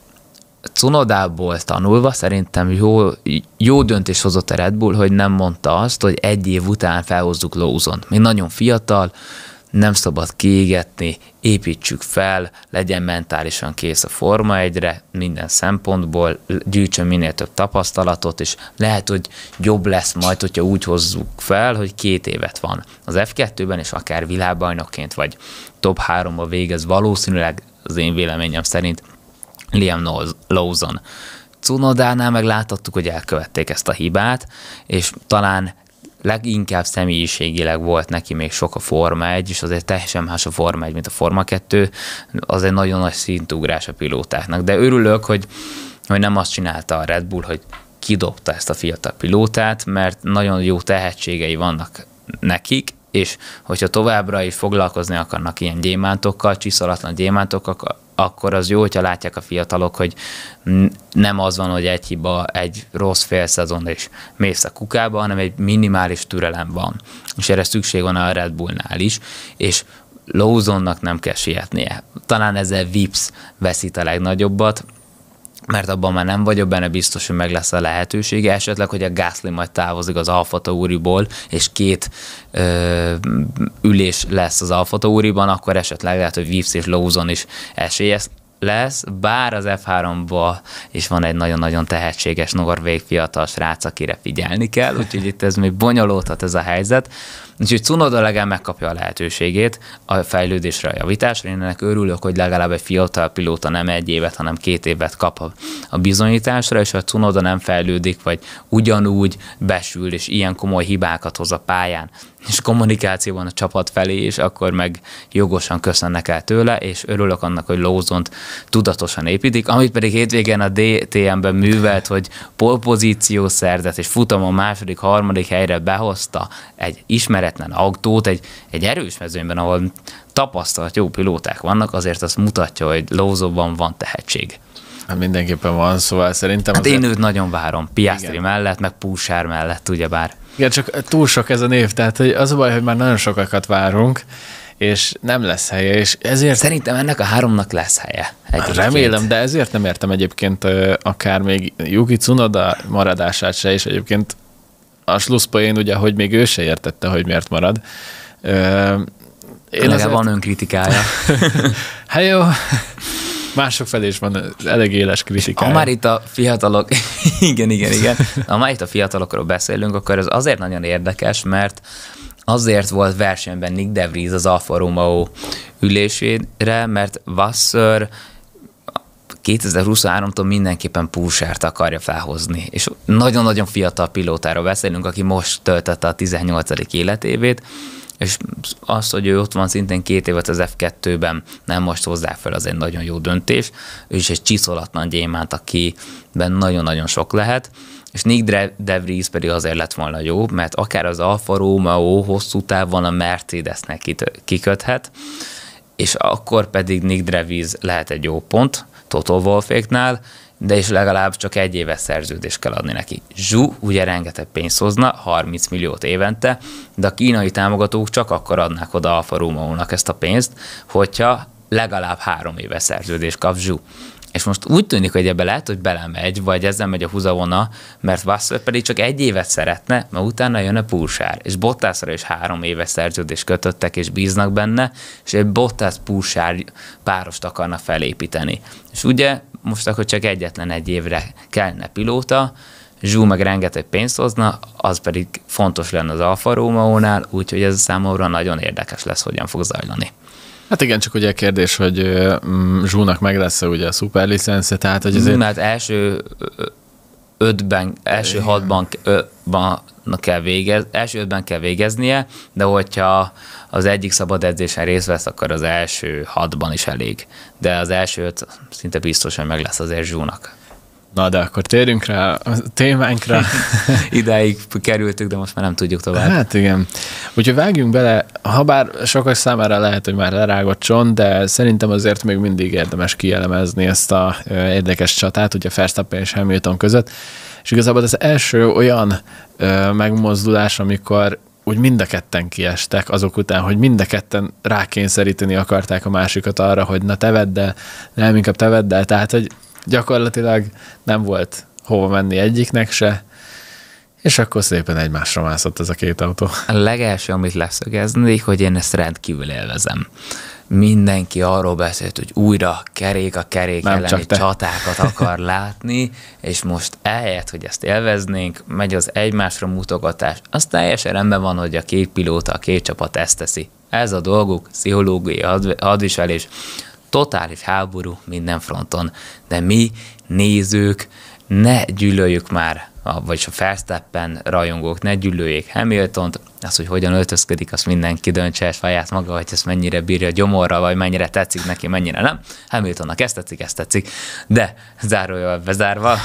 Cunodából tanulva szerintem jó, jó döntés hozott a Red Bull, hogy nem mondta azt, hogy egy év után felhozzuk Lawsont. Még nagyon fiatal, nem szabad kiégetni, építsük fel, legyen mentálisan kész a Forma egyre, minden szempontból, gyűjtsön minél több tapasztalatot, és lehet, hogy jobb lesz majd, hogyha úgy hozzuk fel, hogy két évet van. Az ef kettőben is akár világbajnokként, vagy top háromba végez valószínűleg, az én véleményem szerint, Liam Lawson. Cunodánál meg láthattuk, hogy elkövették ezt a hibát, és talán leginkább személyiségileg volt neki még sok a Forma egy, és azért teljesen más a Forma egy, mint a Forma kettő, az egy nagyon nagy szintugrás a pilótáknak. De örülök, hogy, hogy nem azt csinálta a Red Bull, hogy kidobta ezt a fiatal pilótát, mert nagyon jó tehetségei vannak nekik, és hogyha továbbra is foglalkozni akarnak ilyen gyémántokkal, csiszolatlan gyémántokkal, akkor az jó, hogyha látják a fiatalok, hogy nem az van, hogy egy hiba, egy rossz fél szezon és mész a kukába, hanem egy minimális türelem van. És erre szükség van a Red Bullnál is, és Lawsonnak nem kell sietnie. Talán ezzel Vips veszít a legnagyobbat, mert abban már nem vagyok benne biztos, hogy meg lesz a lehetősége, esetleg, hogy a Gasly majd távozik az Alfa Tauriból, és két ö, ülés lesz az Alfa Tauriban, akkor esetleg lehet, hogy Vips és Lawson is esélyes lesz, bár az ef háromban is van egy nagyon-nagyon tehetséges norvég fiatal srác, akire figyelni kell, úgyhogy itt ez még bonyolódhat ez a helyzet. Úgyhogy Tsunoda legalább megkapja a lehetőségét a fejlődésre, a javításra. Én ennek örülök, hogy legalább egy fiatal pilóta nem egy évet, hanem két évet kap a, a bizonyításra, és ha Tsunoda nem fejlődik, vagy ugyanúgy besül, és ilyen komoly hibákat hoz a pályán, és kommunikációban a csapat felé is, akkor meg jogosan köszönnek el tőle, és örülök annak, hogy Lawsont tudatosan építik, amit pedig hétvégén a dé té em-ben művelt, hogy polpozíció szerzett, és futamon második, harmadik helyre behozta egy ismeretlen autót, egy, egy erős mezőnyben, ahol tapasztalt jó pilóták vannak, azért azt mutatja, hogy Lawsonban van tehetség. Hát mindenképpen van, szóval szerintem... Hát azért... én őt nagyon várom, Piastri mellett, meg Pulsár mellett, ugyebár. Igen, csak túl sok ez a név, tehát az a baj, hogy már nagyon sokakat várunk, és nem lesz helye, és ezért... Szerintem ennek a háromnak lesz helye. Egyébként. Remélem, de ezért nem értem egyébként akár még Yuki Tsunoda maradását se, és egyébként a slusszpoén ugye, hogy még ő se értette, hogy miért marad. Én azért... van önkritikája. Hát jó, mások felé is van elég éles kritikája. Ha már itt a fiatalok, igen, igen, igen, ha már itt a fiatalokról beszélünk, akkor ez azért nagyon érdekes, mert azért volt versenyben Nick de Vries az Alfa Romeo ülésére, mert Vasseur kétezer-huszonháromtól mindenképpen Pulsárt akarja felhozni, és nagyon-nagyon fiatal pilótáról beszélünk, aki most töltötte a tizennyolcadik életévét, és az, hogy ő ott van szintén két évet az ef kettőben, nem most hozzá fel, az egy nagyon jó döntés. Ő is egy csiszolatlan gyémánt, akiben nagyon-nagyon sok lehet, és Nick de Vries pedig azért lett volna jó, mert akár az Alfa Romeo hosszú távon a Mercedesnek kiköthet, és akkor pedig Nick de Vries lehet egy jó pont Toto Wolfféknál, de is legalább csak egy éves szerződést kell adni neki. Zhu ugye rengeteg pénzt hozna, harminc milliót évente, de a kínai támogatók csak akkor adnák oda Alfa Romeo-nak ezt a pénzt, hogyha legalább három éves szerződést kap Zhu. És most úgy tűnik, hogy ebbe lehet, hogy belemegy, vagy ezzel megy a húzavona, mert Russell pedig csak egy évet szeretne, mert utána jön a Pulsár. És Bottasra is három éves szerződést kötöttek, és bíznak benne, és egy Bottas-Pulsár párost akarna felépíteni. És ugye most akkor csak egyetlen egy évre kellene pilóta, Zsú meg rengeteg pénzt hozna, az pedig fontos lenne az Alfa Romeo-nál, úgyhogy ez számomra nagyon érdekes lesz, hogyan fog zajlani. Hát igen, csak ugye a kérdés, hogy Zsúnak meg lesz-e ugye a szuperlicensze, tehát hogy azért... Mert első ötben, első igen. hatban ötben kell végez, első ötben kell végeznie, de hogyha az egyik szabad edzésen részt vesz, akkor az első hatban is elég. De az első öt szinte biztosan meg lesz azért Zsúnak. Na, de akkor térjünk rá a témánkra. Idáig kerültük, de most már nem tudjuk tovább. Hát igen. Úgyhogy vágjunk bele, ha bár sokak számára lehet, hogy már lerágott cson, de szerintem azért még mindig érdemes kielemezni ezt a érdekes csatát, ugye Verstappen és Hamilton között. És igazából az első olyan ö, megmozdulás, amikor úgy mind a ketten kiestek azok után, hogy mind a ketten rákényszeríteni akarták a másikat arra, hogy na te vedd el, nem, inkább te vedd el. Tehát, hogy gyakorlatilag nem volt hova menni egyiknek se, és akkor szépen egymásra mászott ez a két autó. A legelső, amit leszögeznék, hogy én ezt rendkívül élvezem. Mindenki arról beszélt, hogy újra kerék a kerék nem elleni csatákat akar látni, és most ehelyett, hogy ezt élveznénk, megy az egymásra mutogatás. Az teljesen rendben van, hogy a két pilóta, a két csapat ezt teszi. Ez a dolguk, pszichológiai hadviselés, totális háború minden fronton, de mi nézők ne gyűlöljük már, vagyis a Verstappen rajongók ne gyűlöljék Hamiltont, az, hogy hogyan öltözködik, azt mindenki döntse saját maga, hogy ezt mennyire bírja gyomorra, vagy mennyire tetszik neki, mennyire nem. Hamiltonnak ezt tetszik, ezt tetszik, de zárójól bezárva.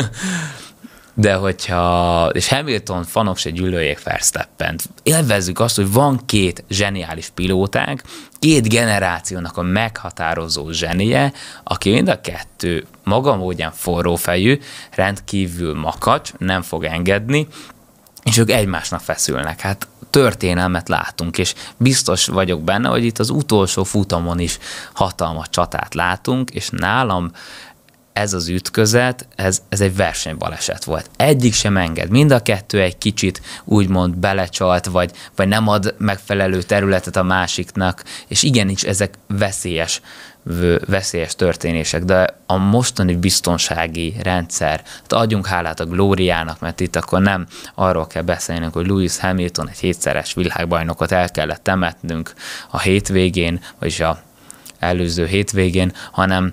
De hogyha, és Hamilton fanok se gyűlöljék Verstappent. Élvezzük azt, hogy van két zseniális pilótánk, két generációnak a meghatározó zsenie, aki mind a kettő maga módján forrófejű, rendkívül makacs, nem fog engedni, és ők egymásnak feszülnek. Hát történelmet látunk, és biztos vagyok benne, hogy itt az utolsó futamon is hatalmas csatát látunk, és nálam ez az ütközet, ez, ez egy versenybaleset volt. Egyik sem enged. Mind a kettő egy kicsit úgymond belecsalt, vagy, vagy nem ad megfelelő területet a másiknak, és igenis ezek veszélyes, veszélyes történések, de a mostani biztonsági rendszer, adjunk hálát a glóriának, mert itt akkor nem arról kell beszélnünk, hogy Lewis Hamilton egy hétszeres világbajnokot el kellett temetnünk a hétvégén, vagyis a előző hétvégén, hanem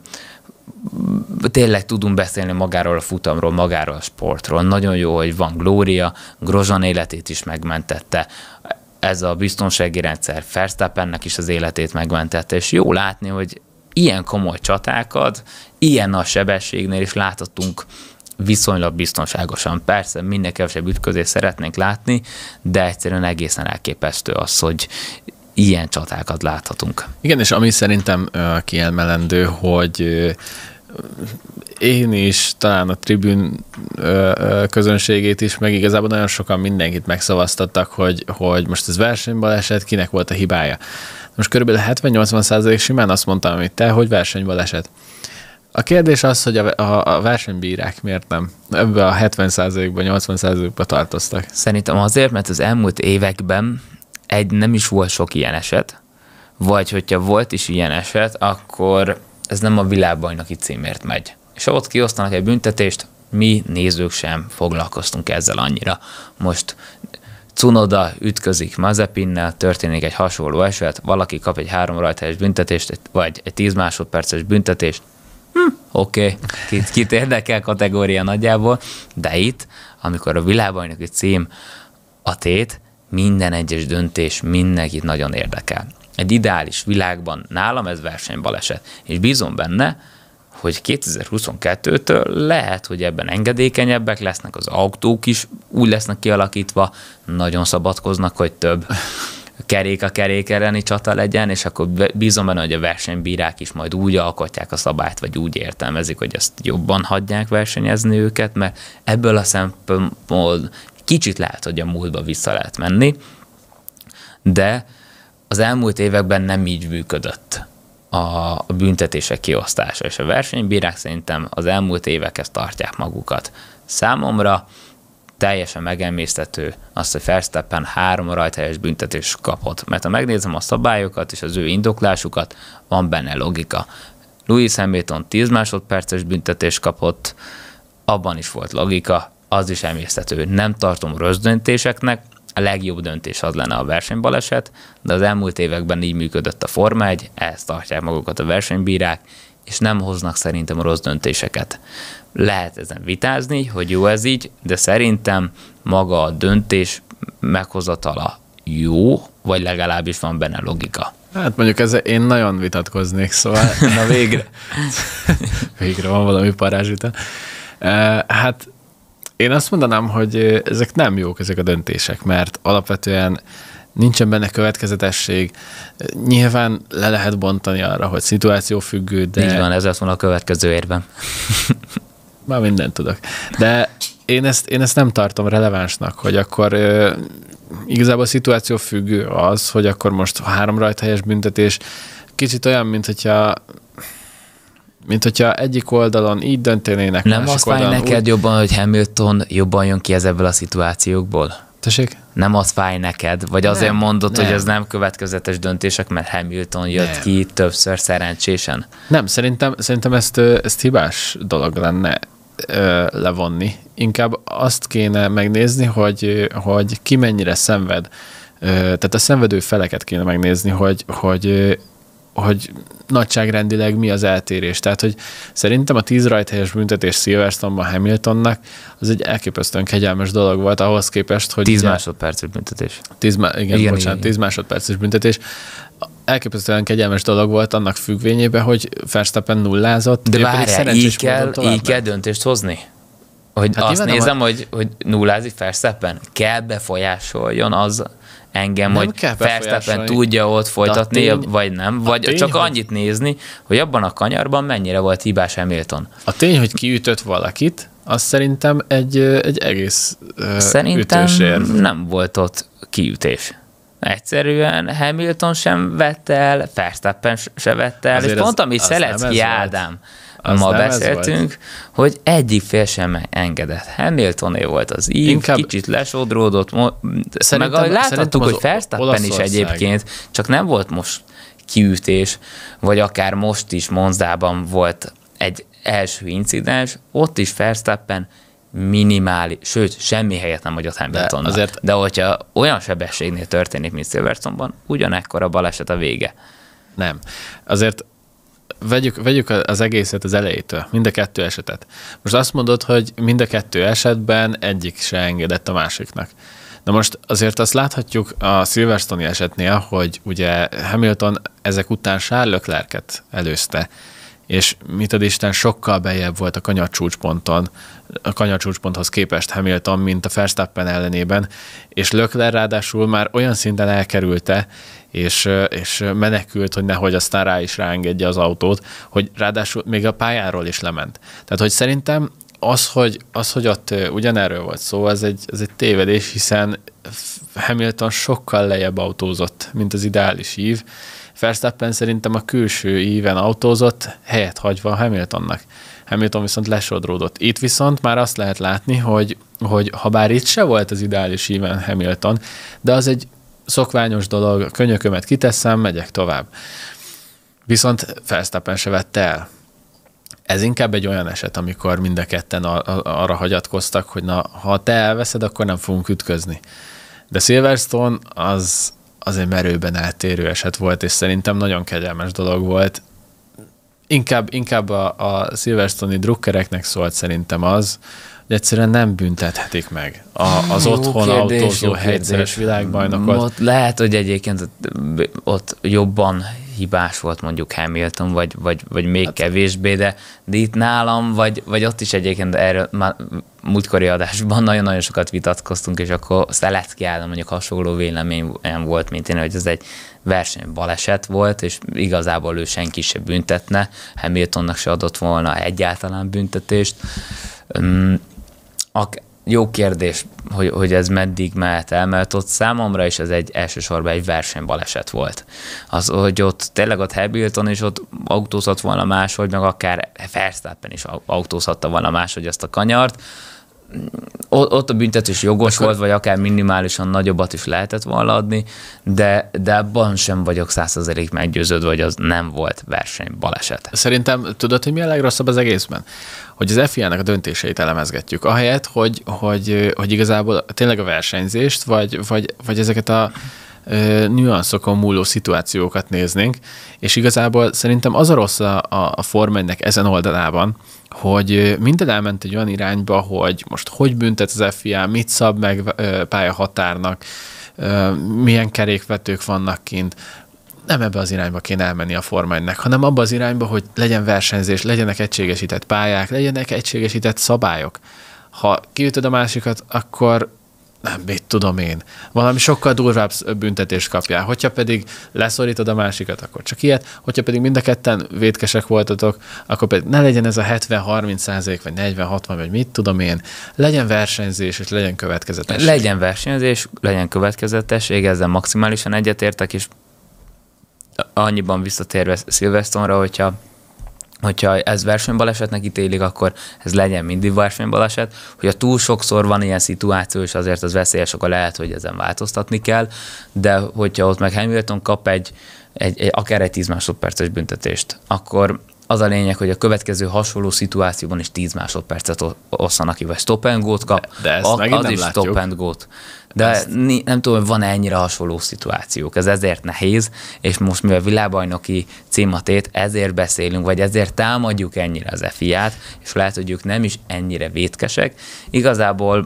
tényleg tudunk beszélni magáról a futamról, magáról a sportról. Nagyon jó, hogy van glória, Grosjean életét is megmentette. Ez a biztonsági rendszer Verstappennek is az életét megmentette, és jó látni, hogy ilyen komoly csatákat, ilyen nagy sebességnél is láthatunk viszonylag biztonságosan. Persze minél kevesebb ütközést szeretnénk látni, de egyszerűen egészen elképesztő az, hogy ilyen csatákat láthatunk. Igen, és ami szerintem uh, kiemelendő, hogy uh, én is, talán a tribün uh, közönségét is, meg igazából nagyon sokan mindenkit megszavaztattak, hogy, hogy most ez versenybaleset, kinek volt a hibája. Most körülbelül hetven-nyolcvan százalék simán azt mondtam, amit te, hogy versenybaleset. A kérdés az, hogy a, a, a versenybírák miért nem ebbe a hetven százalékban, nyolcvan százalékban tartoztak. Szerintem azért, mert az elmúlt években egy nem is volt sok ilyen eset, vagy hogyha volt is ilyen eset, akkor ez nem a világbajnoki címért megy. És ha ott kiosztanak egy büntetést, mi nézők sem foglalkoztunk ezzel annyira. Most Tsunoda ütközik Mazepinnel, történik egy hasonló eset, valaki kap egy három rajthelyes büntetést, vagy egy tíz másodperces büntetést, hm, oké, okay. kit, kit érdekel kategória nagyjából, de itt, amikor a világbajnoki cím a tét, minden egyes döntés mindenkit nagyon érdekel. Egy ideális világban nálam ez versenybaleset, és bízom benne, hogy kétezer-huszonkettőtől lehet, hogy ebben engedékenyebbek lesznek, az autók is úgy lesznek kialakítva, nagyon szabadkoznak, hogy több kerék a kerék elleni csata legyen, és akkor bízom benne, hogy a versenybírák is majd úgy alkotják a szabályt, vagy úgy értelmezik, hogy ezt jobban hagyják versenyezni őket, mert ebből a szempontból kicsit lehet, hogy a múltba vissza lehet menni, de az elmúlt években nem így működött a büntetések kiosztása, és a versenybírák szerintem az elmúlt évekhez tartják magukat. Számomra teljesen megemésztető azt, hogy Verstappen három rajthelyes büntetés kapott, mert ha megnézem a szabályokat és az ő indoklásukat, van benne logika. Lewis Hamilton tíz másodperces büntetés kapott, abban is volt logika, az is emésztető. Nem tartom rossz döntéseknek, a legjobb döntés az lenne a versenybaleset, de az elmúlt években így működött a Forma egy, ehhez tartják magukat a versenybírák, és nem hoznak szerintem rossz döntéseket. Lehet ezen vitázni, hogy jó ez így, de szerintem maga a döntés meghozatala jó, vagy legalábbis van benne logika. Hát mondjuk ezzel én nagyon vitatkoznék, szóval na végre. Végre van valami parázsvita. Hát én azt mondanám, hogy ezek nem jók, ezek a döntések, mert alapvetően nincsen benne következetesség. Nyilván le lehet bontani arra, hogy szituációfüggő, de... Így van, ez lesz volna a következő érvem. Már mindent tudok. De én ezt, én ezt nem tartom relevánsnak, hogy akkor e, igazából szituációfüggő az, hogy akkor most három rajthelyes büntetés kicsit olyan, mint hogyha mint hogyha egyik oldalon így döntenének. Nem azt fáj neked úgy... jobban, hogy Hamilton jobban jön ki ez ebből a szituációkból? Tessék? Nem az fáj neked? Vagy azért nem, mondod, nem. hogy ez nem következetes döntések, mert Hamilton jött nem. ki többször szerencsésen? Nem, szerintem, szerintem ezt, ezt hibás dolog lenne ö, levonni. Inkább azt kéne megnézni, hogy, hogy ki mennyire szenved. Ö, tehát a szenvedő feleket kéne megnézni, hogy, hogy hogy nagyságrendileg mi az eltérés. Tehát, hogy szerintem a tíz rajthelyes büntetés Silverstone-ban Hamiltonnak az egy elképesztően kegyelmes dolog volt ahhoz képest, hogy... tíz másodperces büntetés. tíz, igen, igen, bocsánat, tíz másodperces büntetés. Elképesztően kegyelmes dolog volt annak függvényében, hogy Verstappen nullázott. De várjál, így kell, így kell döntést hozni? Hogy hát azt nézem, a... hogy, hogy nullázik Verstappen, kell befolyásoljon az engem, nem hogy Verstappen tudja ott folytatni, tény, vagy nem, vagy tény, csak annyit hogy... nézni, hogy abban a kanyarban mennyire volt hibás Hamilton. A tény, hogy kiütött valakit, az szerintem egy, egy egész szerintem ütősérv. Nem volt ott kiütés. Egyszerűen Hamilton sem vett el, Verstappen se vett el, azért és pont amit Szelecki Ádám az ma beszéltünk, hogy egyik fél sem engedett. Hamiltoné volt az ív, inkább kicsit lesodródott, meg ahogy láthattuk, hogy Verstappen is egyébként, csak nem volt most kiütés, vagy akár most is Monzában volt egy első incidens, ott is Verstappen minimális, sőt, semmi helyet nem hagyott Hamiltonnak. De, azért... de hogyha olyan sebességnél történik, mint Silverstone-ban, ugyanekkor a baleset a vége. Nem. Azért Vegyük, vegyük az egészet az elejétől, mind a kettő esetet. Most azt mondod, hogy mind a kettő esetben egyik se engedett a másiknak. Na most azért azt láthatjuk a Silverstone-i esetnél, hogy ugye Hamilton ezek után Charles Leclerc-et előzte, és mit ad Isten, sokkal beljebb volt a kanyarcsúcsponton, a kanyarcsúcsponthoz képest Hamilton, mint a Verstappen ellenében, és Leclerc ráadásul már olyan szinten elkerülte, és, és menekült, hogy nehogy aztán rá is ráengedje az autót, hogy ráadásul még a pályáról is lement. Tehát, hogy szerintem az, hogy, az, hogy ott ugyanerről volt szó, ez egy, ez egy tévedés, hiszen Hamilton sokkal lejjebb autózott, mint az ideális ív. Verstappen szerintem a külső íven autózott, helyet hagyva Hamiltonnak. Hamilton viszont lesodródott. Itt viszont már azt lehet látni, hogy, hogy ha bár itt se volt az ideális íven Hamilton, de az egy szokványos dolog, a könyökömet kiteszem, megyek tovább. Viszont Verstappen se vette el. Ez inkább egy olyan eset, amikor mind a ketten arra hagyatkoztak, hogy na, ha te elveszed, akkor nem fogunk ütközni. De Silverstone az, az egy merőben eltérő eset volt, és szerintem nagyon kegyelmes dolog volt. Inkább, inkább a, a Silverstone-i drukkereknek szólt szerintem az, hogy egyszerűen nem büntethetik meg a, az jó otthon kérdés, autózó hegyszeres világbajnokot. Ott lehet, hogy egyébként ott jobban hibás volt mondjuk Hamilton, vagy, vagy, vagy még hát, kevésbé, de, de itt nálam, vagy, vagy ott is egyébként erről már múltkori adásban nagyon-nagyon sokat vitatkoztunk, és akkor Szelecki Ádám mondjuk hasonló véleményem volt, mint én, hogy ez egy versenybaleset volt, és igazából ő senki se büntetne, Hamiltonnak se adott volna egyáltalán büntetést. jó kérdés, hogy, hogy ez meddig mehet el, mert ott számomra is ez egy elsősorban egy versenybaleset volt. Az, hogy ott tényleg ott Hamilton is ott autózott volna máshogy, meg akár Verstappen is autózhatta volna máshogy ezt a kanyart. Ott a büntetés jogos Akkor... volt, vagy akár minimálisan nagyobbat is lehetett volna adni, de, de abban sem vagyok száz százalék meggyőződve, hogy az nem volt versenybaleset. Szerintem tudod, hogy mi a legrosszabb az egészben? Hogy az ef i á-nak a döntéseit elemezgetjük. Ahelyett, hogy, hogy, hogy igazából tényleg a versenyzést, vagy, vagy, vagy ezeket a ö, nüanszokon múló szituációkat néznénk, és igazából szerintem az a rossz a, a Forma egynek ezen oldalában, hogy minden elment egy olyan irányba, hogy most hogy büntet az ef i á, mit szab meg pályahatárnak, milyen kerékvetők vannak kint. Nem ebbe az irányba kéne elmenni a Forma egynek, hanem abba az irányba, hogy legyen versenyzés, legyenek egységesített pályák, legyenek egységesített szabályok. Ha kiütöd a másikat, akkor nem, mit tudom én. Valami sokkal durvább büntetést kapjál. Hogyha pedig leszorítod a másikat, akkor csak ilyet. Hogyha pedig mind a ketten vétkesek voltatok, akkor pedig ne legyen ez a hetven-harminc százalék, vagy negyven-hatvan, vagy mit tudom én. Legyen versenyzés, és legyen következetesség. Legyen versenyzés, legyen következetesség, ezzel maximálisan egyetértek, és annyiban visszatérve Silverstone-ra, hogyha hogyha ez versenybalesetnek ítélik, akkor ez legyen mindig versenybaleset. Hogyha túl sokszor van ilyen szituáció, és azért az veszélyes, akkor lehet, hogy ezen változtatni kell, de hogyha ott meg Hamilton kap egy, egy, egy akár egy tíz másodperces büntetést, akkor az a lényeg, hogy a következő hasonló szituációban is tíz másodpercet osszanak ki, vagy stop and go-t kap, de, de az, az is látjuk. stop and go-t. De ezt... nem tudom, hogy van-e ennyire hasonló szituációk. Ez ezért nehéz, és most mivel világbajnoki címatét, ezért beszélünk, vagy ezért támadjuk ennyire az ef i á-t, és lehet, hogy ők nem is ennyire vétkesek. Igazából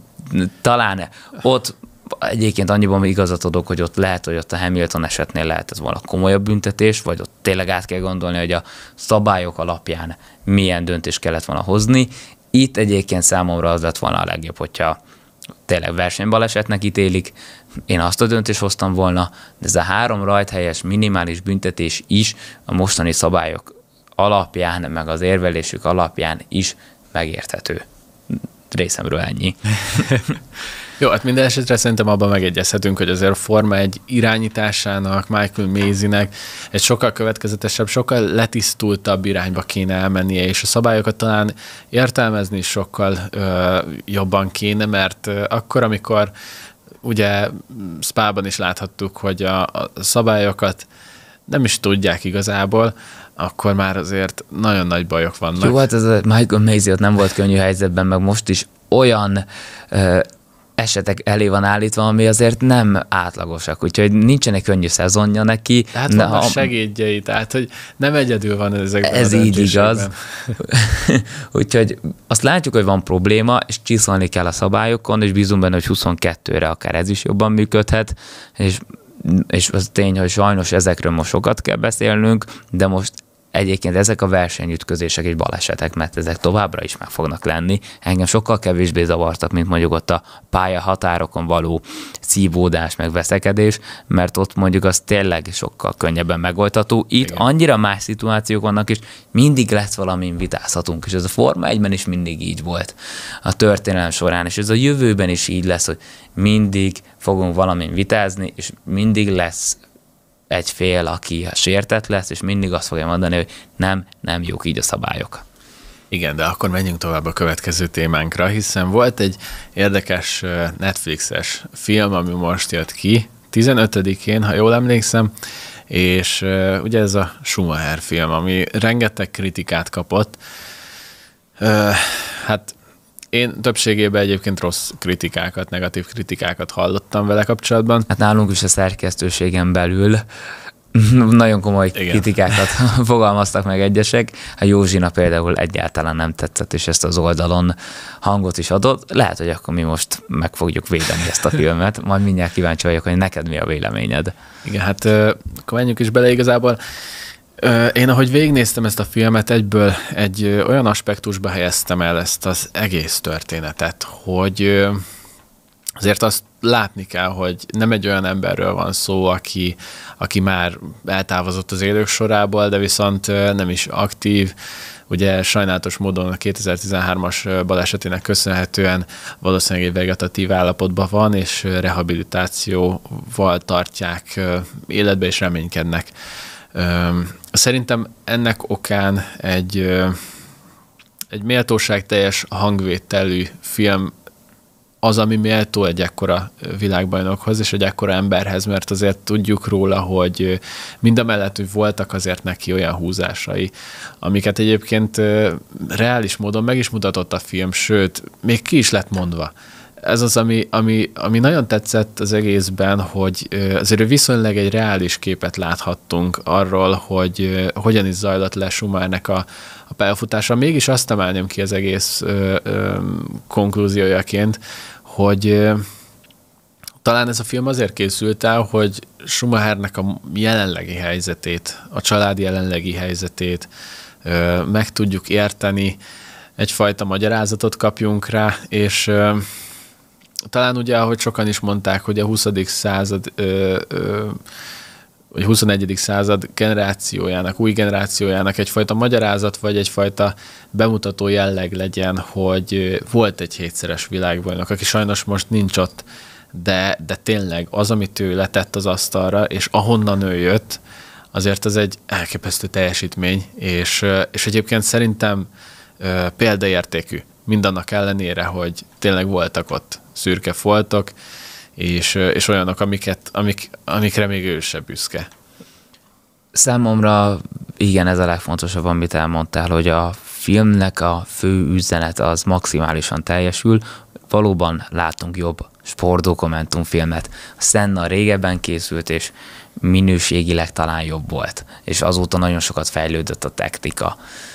talán ott egyébként annyiban igazat adok, hogy ott lehet, hogy ott a Hamilton esetnél lehet ez valami komolyabb büntetés, vagy ott tényleg át kell gondolni, hogy a szabályok alapján milyen döntést kellett volna hozni. Itt egyébként számomra az lett volna a legjobb, hogyha tényleg versenybalesetnek ítélik, én azt a döntést hoztam volna, de ez a három rajthelyes minimális büntetés is a mostani szabályok alapján, meg az érvelésük alapján is megérthető. Részemről ennyi. Jó, hát minden esetre szerintem abban megegyezhetünk, hogy azért a Forma egy irányításának, Michael Maisie-nek egy sokkal következetesebb, sokkal letisztultabb irányba kéne elmennie, és a szabályokat talán értelmezni is sokkal ö, jobban kéne, mert ö, akkor, amikor ugye Spában is láthattuk, hogy a, a szabályokat nem is tudják igazából, akkor már azért nagyon nagy bajok vannak. Jó, hát ez a Michael Maisie nem volt könnyű helyzetben, meg most is olyan ö, esetek elé van állítva, ami azért nem átlagosak, úgyhogy nincsenek könnyű szezonja neki. Tehát vannak ha... segédjei, tehát hogy nem egyedül van ezekben Ez így igaz. Úgyhogy azt látjuk, hogy van probléma, és csiszolni kell a szabályokon, és bízunk benne, hogy huszonkettőre akár ez is jobban működhet, és, és az tény, hogy sajnos ezekről most sokat kell beszélnünk, de most egyébként ezek a versenyütközések és balesetek, mert ezek továbbra is meg fognak lenni. Engem sokkal kevésbé zavartak, mint mondjuk ott a pályahatárokon való szívódás, meg veszekedés, mert ott mondjuk az tényleg sokkal könnyebben megoldható. Itt igen, annyira más szituációk vannak, és mindig lesz valamin vitázhatunk, és ez a Forma egyben is mindig így volt a történelem során, és ez a jövőben is így lesz, hogy mindig fogunk valamin vitázni, és mindig lesz egy fél, aki sértett lesz, és mindig azt fogja mondani, hogy nem, nem jók így a szabályok. Igen, de akkor menjünk tovább a következő témánkra, hiszen volt egy érdekes Netflixes film, ami most jött ki, tizenötödikén, ha jól emlékszem, és uh, ugye ez a Schumacher film, ami rengeteg kritikát kapott. Uh, hát én többségében egyébként rossz kritikákat, negatív kritikákat hallottam vele kapcsolatban. Hát nálunk is a szerkesztőségen belül nagyon komoly igen, kritikákat fogalmaztak meg egyesek. A Józsina például egyáltalán nem tetszett, és ezt az oldalon hangot is adott. Lehet, hogy akkor mi most meg fogjuk védeni ezt a filmet. Majd mindjárt kíváncsi vagyok, hogy neked mi a véleményed. Igen, hát akkor menjünk is bele igazából. Én, ahogy végignéztem ezt a filmet, egyből egy olyan aspektusba helyeztem el ezt az egész történetet, hogy azért azt látni kell, hogy nem egy olyan emberről van szó, aki, aki már eltávozott az élők sorából, de viszont nem is aktív. Ugye sajnálatos módon a kétezer-tizenhármas balesetének köszönhetően valószínűleg egy vegetatív állapotban van, és rehabilitációval tartják életbe, és reménykednek. Szerintem ennek okán egy, egy méltóságteljes hangvételű film az, ami méltó egy ekkora világbajnokhoz és egy ekkora emberhez, mert azért tudjuk róla, hogy mindamellett, hogy voltak azért neki olyan húzásai, amiket egyébként reális módon meg is mutatott a film, sőt, még ki is lett mondva. Ez az, ami, ami, ami nagyon tetszett az egészben, hogy azért viszonylag egy reális képet láthattunk arról, hogy hogyan is zajlott le Schumachernek a, a pályafutása. Mégis azt emelném ki az egész ö, ö, konklúziójaként, hogy ö, talán ez a film azért készült el, hogy Schumachernek a jelenlegi helyzetét, a család jelenlegi helyzetét ö, meg tudjuk érteni, egyfajta magyarázatot kapjunk rá, és ö, talán ugye, ahogy sokan is mondták, hogy a huszadik század, ö, ö, vagy huszonegyedik század generációjának, új generációjának egyfajta magyarázat, vagy egyfajta bemutató jelleg legyen, hogy volt egy hétszeres világbajnok, aki sajnos most nincs ott, de, de tényleg az, amit ő letett az asztalra, és ahonnan ő jött, azért ez egy elképesztő teljesítmény, és, és egyébként szerintem ö, példaértékű, mindannak ellenére, hogy tényleg voltak ott szürke foltok, és, és olyanok, amiket, amik, amikre még ő se büszke. Számomra igen, ez a legfontosabb, amit elmondtál, hogy a filmnek a fő üzenet az maximálisan teljesül. Valóban látunk jobb sportdokumentumfilmet. A Senna régebben készült, és minőségileg talán jobb volt. És azóta nagyon sokat fejlődött a technika.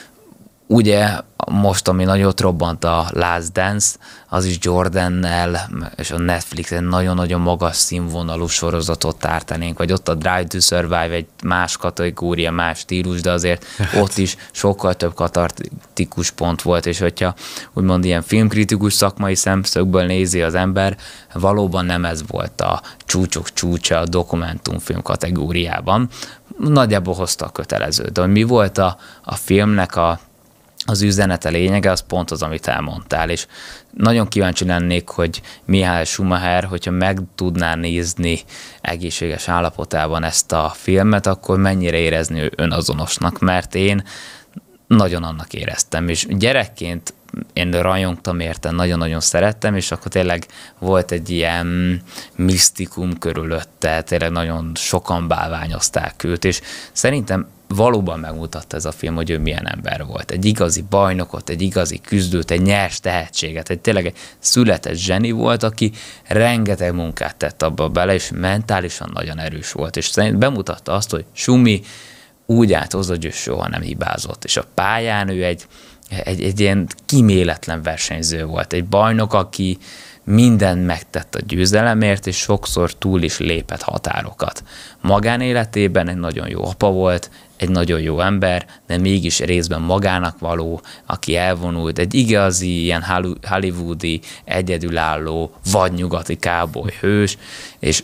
Ugye most, ami nagyot robbant a Last Dance, az is Jordannel és a Netflixen nagyon-nagyon magas színvonalú sorozatot tártanénk, vagy ott a Drive to Survive egy más kategória, más stílus, de azért ott is sokkal több katartikus pont volt, és hogyha úgymond ilyen filmkritikus szakmai szemszögből nézi az ember, valóban nem ez volt a csúcsok csúcsa a dokumentumfilm kategóriában. Nagyjából hozta a kötelező. De hogy mi volt a, a filmnek a az üzenete lényege, az pont az, amit elmondtál, és nagyon kíváncsi lennék, hogy Michael Schumacher, hogyha meg tudná nézni egészséges állapotában ezt a filmet, akkor mennyire érezni ő önazonosnak, mert én nagyon annak éreztem, és gyerekként én rajongtam érte, nagyon-nagyon szerettem, és akkor tényleg volt egy ilyen misztikum körülötte, tényleg nagyon sokan bálványozták őt, és szerintem valóban megmutatta ez a film, hogy ő milyen ember volt. Egy igazi bajnokot, egy igazi küzdőt, egy nyers tehetséget, egy tényleg egy született zseni volt, aki rengeteg munkát tett abba bele, és mentálisan nagyon erős volt. És szerintem bemutatta azt, hogy Schumi úgy állt hozzá, hogy ő soha nem hibázott. És a pályán ő egy, egy, egy ilyen kíméletlen versenyző volt. Egy bajnok, aki mindent megtett a győzelemért, és sokszor túl is lépett határokat. Magánéletében egy nagyon jó apa volt, egy nagyon jó ember, de mégis részben magának való, aki elvonult, egy igazi, ilyen hollywoodi, egyedülálló, vadnyugati cowboy hős, és,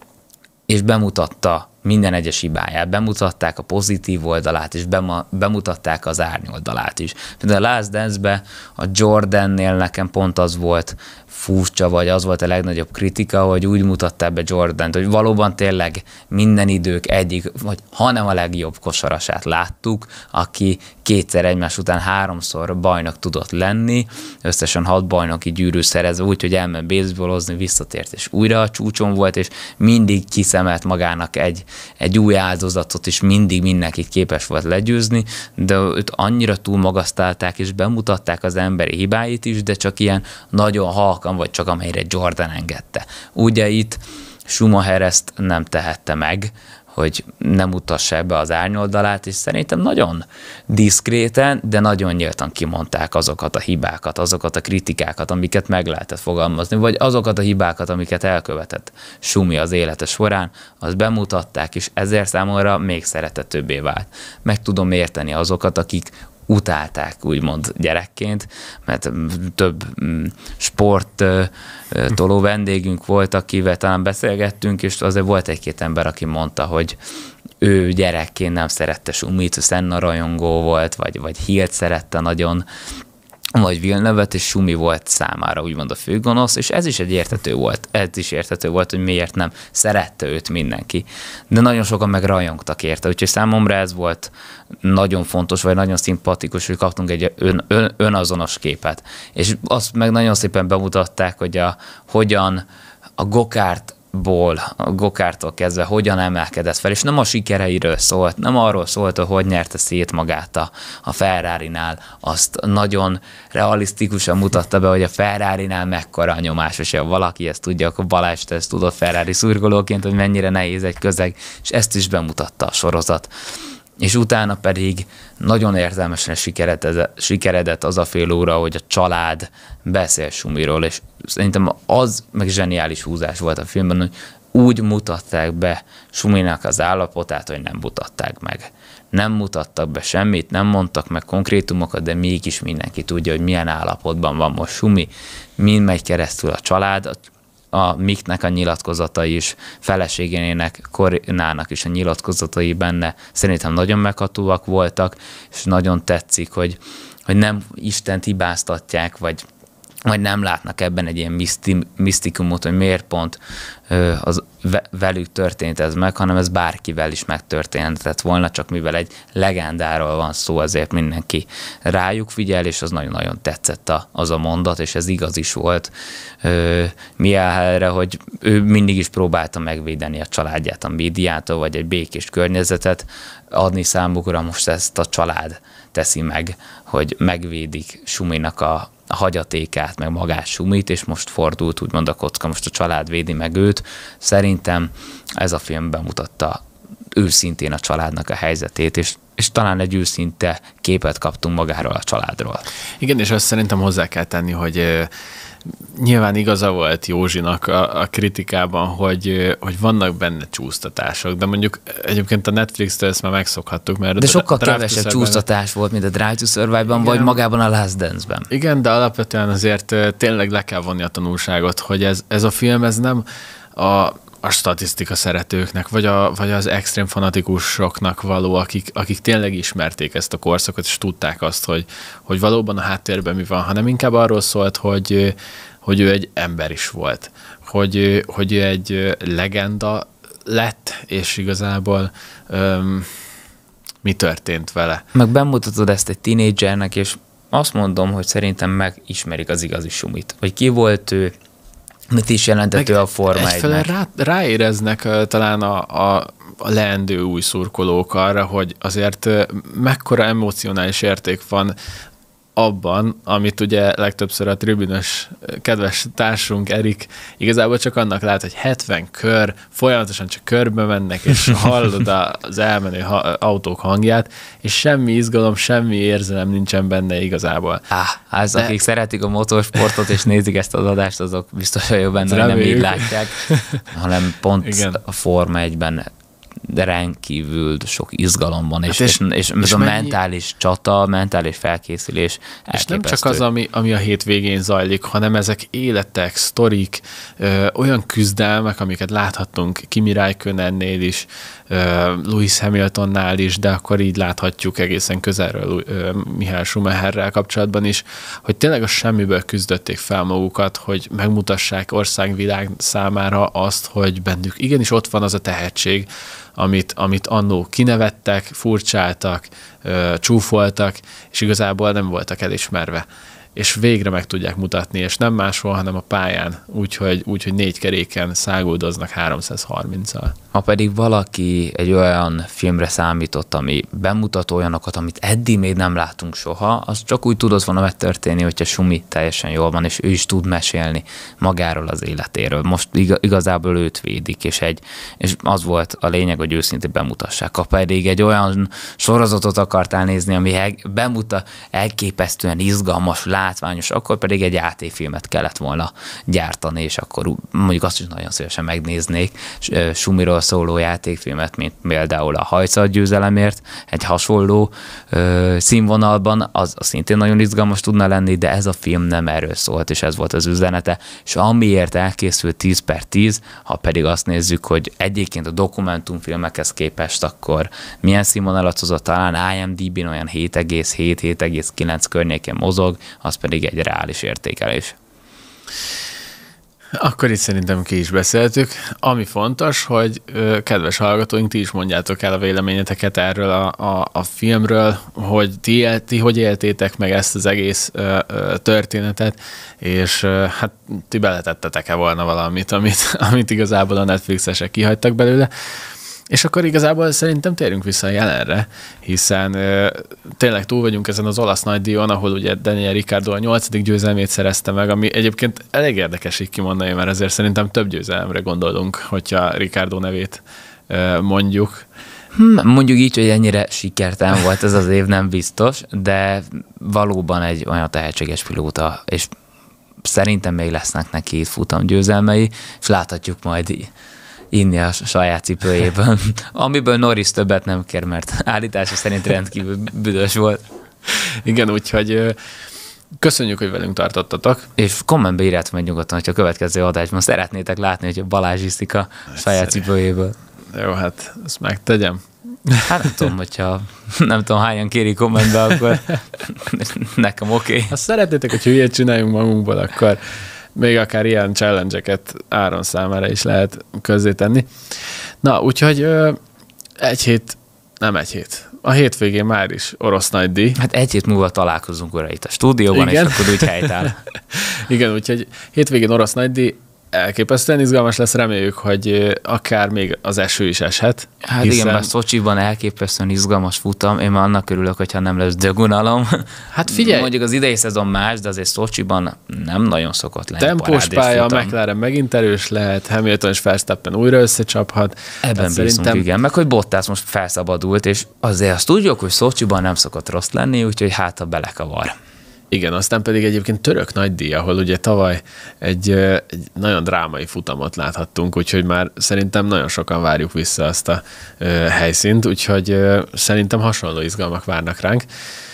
és bemutatta minden egyes hibáját, bemutatták a pozitív oldalát, és bemutatták az árnyoldalát is. Például a Last Dance-be a Jordannél nekem pont az volt furcsa, vagy az volt a legnagyobb kritika, hogy úgy mutatták be Jordant, hogy valóban tényleg minden idők egyik, vagy hanem a legjobb kosarasát láttuk, aki kétszer egymás után háromszor bajnok tudott lenni, összesen hat bajnoki gyűrű szerezve, úgyhogy elment baseballozni, visszatért, és újra a csúcson volt, és mindig kiszemelt magának egy, egy új áldozatot, és mindig mindenkit képes volt legyőzni, de őt annyira túlmagasztalták, és bemutatták az emberi hibáit is, de csak ilyen nagyon halkan, vagy csak amelyre Jordan engedte. Ugye itt Schumacher ezt nem tehette meg, hogy nem mutassa be az árnyoldalát, és szerintem nagyon diszkréten, de nagyon nyíltan kimondták azokat a hibákat, azokat a kritikákat, amiket meg lehetett fogalmazni, vagy azokat a hibákat, amiket elkövetett Schumi az élete során, azt bemutatták, és ezért számomra még szeretetőbbé vált. Meg tudom érteni azokat, akik utálták úgymond gyerekként, mert több sport toló vendégünk volt, akivel talán beszélgettünk, és azért volt egy-két ember, aki mondta, hogy ő gyerekként nem szerette Sumit, Senna rajongó volt, vagy, vagy Hilt szerette nagyon, vagy Villeneuve-t, és Sumi volt számára úgymond a főgonosz, és ez is egy érthető volt. Ez is érthető volt, hogy miért nem szerette őt mindenki. De nagyon sokan meg rajongtak érte, úgyhogy számomra ez volt nagyon fontos, vagy nagyon szimpatikus, hogy kaptunk egy ön, ön, önazonos képet. És azt meg nagyon szépen bemutatták, hogy a, hogyan a gokárt ból, a gokártól kezdve hogyan emelkedett fel, és nem a sikereiről szólt, nem arról szólt, hogy hogy nyerte szét magát a, a Ferrarinál, azt nagyon realisztikusan mutatta be, hogy a Ferrarinál mekkora a nyomás, és ha valaki ezt tudja, akkor Balázs, te ezt tudod Ferrari szurkolóként, hogy mennyire nehéz egy közeg, és ezt is bemutatta a sorozat. És utána pedig nagyon értelmesen sikeredett az a fél óra, hogy a család beszél Sumiról, és szerintem az meg zseniális húzás volt a filmben, hogy úgy mutatták be Suminak az állapotát, hogy nem mutatták meg. Nem mutattak be semmit, nem mondtak meg konkrétumokat, de mégis mindenki tudja, hogy milyen állapotban van most Sumi, mind megy keresztül a család, a Micknek a nyilatkozatai is, feleségének, Corinának is a nyilatkozatai benne szerintem nagyon meghatóak voltak, és nagyon tetszik, hogy, hogy nem Istent hibáztatják, vagy, vagy nem látnak ebben egy ilyen miszti, misztikumot, hogy miért pont ö, az velük történt ez meg, hanem ez bárkivel is megtörténhetett volna, csak mivel egy legendáról van szó, azért mindenki rájuk figyel, és az nagyon-nagyon tetszett a, az a mondat, és ez igaz is volt. Miállre, hogy ő mindig is próbálta megvédeni a családját a médiától, vagy egy békés környezetet adni számukra, most ezt a család teszi meg, hogy megvédik Suminak a a hagyatékát, meg magát Sumit, és most fordult úgymond a kocka, most a család védi meg őt. Szerintem ez a film bemutatta őszintén a családnak a helyzetét, és, és talán egy őszinte képet kaptunk magáról a családról. Igen, és azt szerintem hozzá kell tenni, hogy nyilván igaza volt Józsinak a, a kritikában, hogy, hogy vannak benne csúsztatások, de mondjuk egyébként a Netflix-től ezt már megszokhattuk, mert... De sokkal kevesebb csúsztatás volt, mint a Drive to Survive-ban, vagy magában a Last Dance-ben. Igen, de alapvetően azért tényleg le kell vonni a tanulságot, hogy ez, ez a film, ez nem a a statisztika szeretőknek, vagy, a, vagy az extrém fanatikusoknak való, akik, akik tényleg ismerték ezt a korszakot, és tudták azt, hogy, hogy valóban a háttérben mi van, hanem inkább arról szólt, hogy, hogy ő egy ember is volt, hogy, hogy ő egy legenda lett, és igazából öm, mi történt vele. Meg bemutatod ezt egy tínédzsernek, és azt mondom, hogy szerintem megismerik az igazi Sumit, hogy ki volt ő, mit is jelentett ő a Forma egynek. Rá, ráéreznek uh, talán a, a, a leendő új szurkolók arra, hogy azért uh, mekkora emocionális érték van abban, amit ugye legtöbbször a tribünös kedves társunk Erik igazából csak annak lát, hogy hetven kör, folyamatosan csak körbe mennek, és hallod az elmenő ha- autók hangját, és semmi izgalom, semmi érzelem nincsen benne igazából. Á, az, De... akik szeretik a motorsportot, és nézik ezt az adást, azok biztos vagyok benne, hogy nem így látják, hanem pont Igen. a Forma egyben de rendkívül sok izgalom van, és, hát és, és, és, és a mennyi... mentális csata, mentális felkészülés elképesztő. És nem csak az, ami, ami a hétvégén zajlik, hanem ezek életek, sztorik, ö, olyan küzdelmek, amiket láthattunk Kimi Räikkönennél is, ö, Lewis Hamiltonnál is, de akkor így láthatjuk egészen közelről ö, Michael Schumacherrel kapcsolatban is, hogy tényleg a semmiből küzdötték fel magukat, hogy megmutassák országvilág számára azt, hogy bennük igenis ott van az a tehetség, amit, amit annó kinevettek, furcsáltak, ö, csúfoltak, és igazából nem voltak elismerve. És végre meg tudják mutatni, és nem máshol, hanem a pályán, úgyhogy úgy, hogy négy keréken száguldoznak háromszázharminccal. Ha pedig valaki egy olyan filmre számított, ami bemutat olyanokat, amit eddig még nem látunk soha, az csak úgy tudott volna megtörténni, hogyha Sumi teljesen jól van, és ő is tud mesélni magáról az életéről. Most igazából őt védik, és, egy, és az volt a lényeg, hogy őszintén bemutassák. Ha pedig egy olyan sorozatot akartál nézni, ami bemutat elképesztően izgalmas, látványos, akkor pedig egy játékfilmet kellett volna gyártani, és akkor mondjuk azt is nagyon szívesen megnéznék Sumiról arról szóló játékfilmet, mint például a Hajszad győzelemért, egy hasonló ö, színvonalban, az, az szintén nagyon izgalmas tudna lenni, de ez a film nem erről szólt, és ez volt az üzenete, és amiért elkészült tíz per tíz, ha pedig azt nézzük, hogy egyébként a dokumentumfilmekhez képest akkor milyen színvonalat hozott, talán I M D B-n olyan hét egész hét hét egész kilenc környéken mozog, az pedig egy reális értékelés. Akkor itt szerintem ki is beszéltük. Ami fontos, hogy ö, kedves hallgatóink, ti is mondjátok el a véleményeteket erről a, a, a filmről, hogy ti, ti hogy éltétek meg ezt az egész ö, ö, történetet, és ö, hát ti beletettetek-e volna valamit, amit, amit igazából a Netflixesek kihagytak belőle. És akkor igazából szerintem térjünk vissza a jelenre, hiszen ö, tényleg túl vagyunk ezen az olasz nagydíjon, ahol ugye Daniel Ricciardo a nyolcadik győzelmét szerezte meg, ami egyébként elég érdekes így kimondani, mert azért szerintem több győzelemre gondolunk, hogyha Ricciardo nevét ö, mondjuk. Hmm, mondjuk így, hogy ennyire sikertelen volt ez az év, nem biztos, de valóban egy olyan tehetséges pilóta, és szerintem még lesznek neki itt futam győzelmei, és láthatjuk majd inni a saját cipőjében, amiből Norris többet nem kér, mert állítása szerint rendkívül büdös volt. Igen, úgyhogy köszönjük, hogy velünk tartottatok. És kommentbe írjátok meg nyugodtan, hogyha a következő adásban szeretnétek látni, hogy a Balázs iszik a saját cipőjéből. Jó, hát ezt megtegyem. Hát nem tudom, hogyha nem tudom, hányan kéri kommentbe, akkor nekem oké. Okay. Ha szeretnétek, hogy hülyét csináljunk magunkból, akkor még akár ilyen challenge-eket Áron számára is lehet közzétenni. Na, úgyhogy ö, egy hét, nem egy hét, a hétvégén már is orosz nagydíj. Hát egy hét múlva találkozunk újra itt a stúdióban, igen. És akkor úgy helytáll. Igen, úgyhogy hétvégén orosz nagydíj, elképesztően izgalmas lesz, reméljük, hogy akár még az eső is eshet. Hát hiszen... igen, bár Szocsiban elképesztően izgalmas futam, én már annak örülök, hogyha nem lesz dögunalom. Hát figyelj! Mondjuk az idei szezon más, de azért Szocsiban nem nagyon szokott lenni. Tempós pálya, a McLaren megint erős lehet, Hamilton és Verstappen újra összecsaphat. Ebben hát bízunk, szerintem... igen. Meg hogy Bottas most felszabadult, és azért azt tudjuk, hogy Szocsiban nem szokott rossz lenni, úgyhogy hát a belekavar. Igen, aztán pedig egyébként török nagydíj, ahol ugye tavaly egy, egy nagyon drámai futamot láthattunk, úgyhogy már szerintem nagyon sokan várjuk vissza azt a ö, helyszínt, úgyhogy ö, szerintem hasonló izgalmak várnak ránk.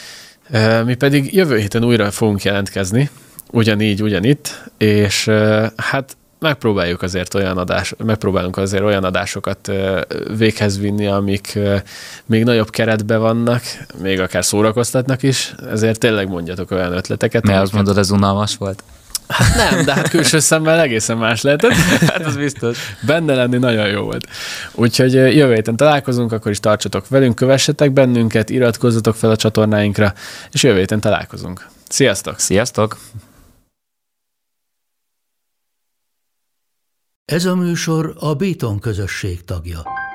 Ö, mi pedig jövő héten újra fogunk jelentkezni, ugyanígy, ugyanitt, és ö, hát megpróbáljuk azért olyan adás, megpróbálunk azért olyan adásokat véghez vinni, amik még nagyobb keretben vannak, még akár szórakoztatnak is, ezért tényleg mondjatok olyan ötleteket. Mert azt mondod, ez unalmas volt? Hát nem, de hát külső szemmel egészen más lehetett. Hát az biztos. Benne lenni nagyon jó volt. Úgyhogy jövő héten találkozunk, akkor is tartsatok velünk, kövessetek bennünket, iratkozzatok fel a csatornáinkra, és jövő héten találkozunk. Sziasztok! Sziasztok! Ez a műsor a Béton közösség tagja.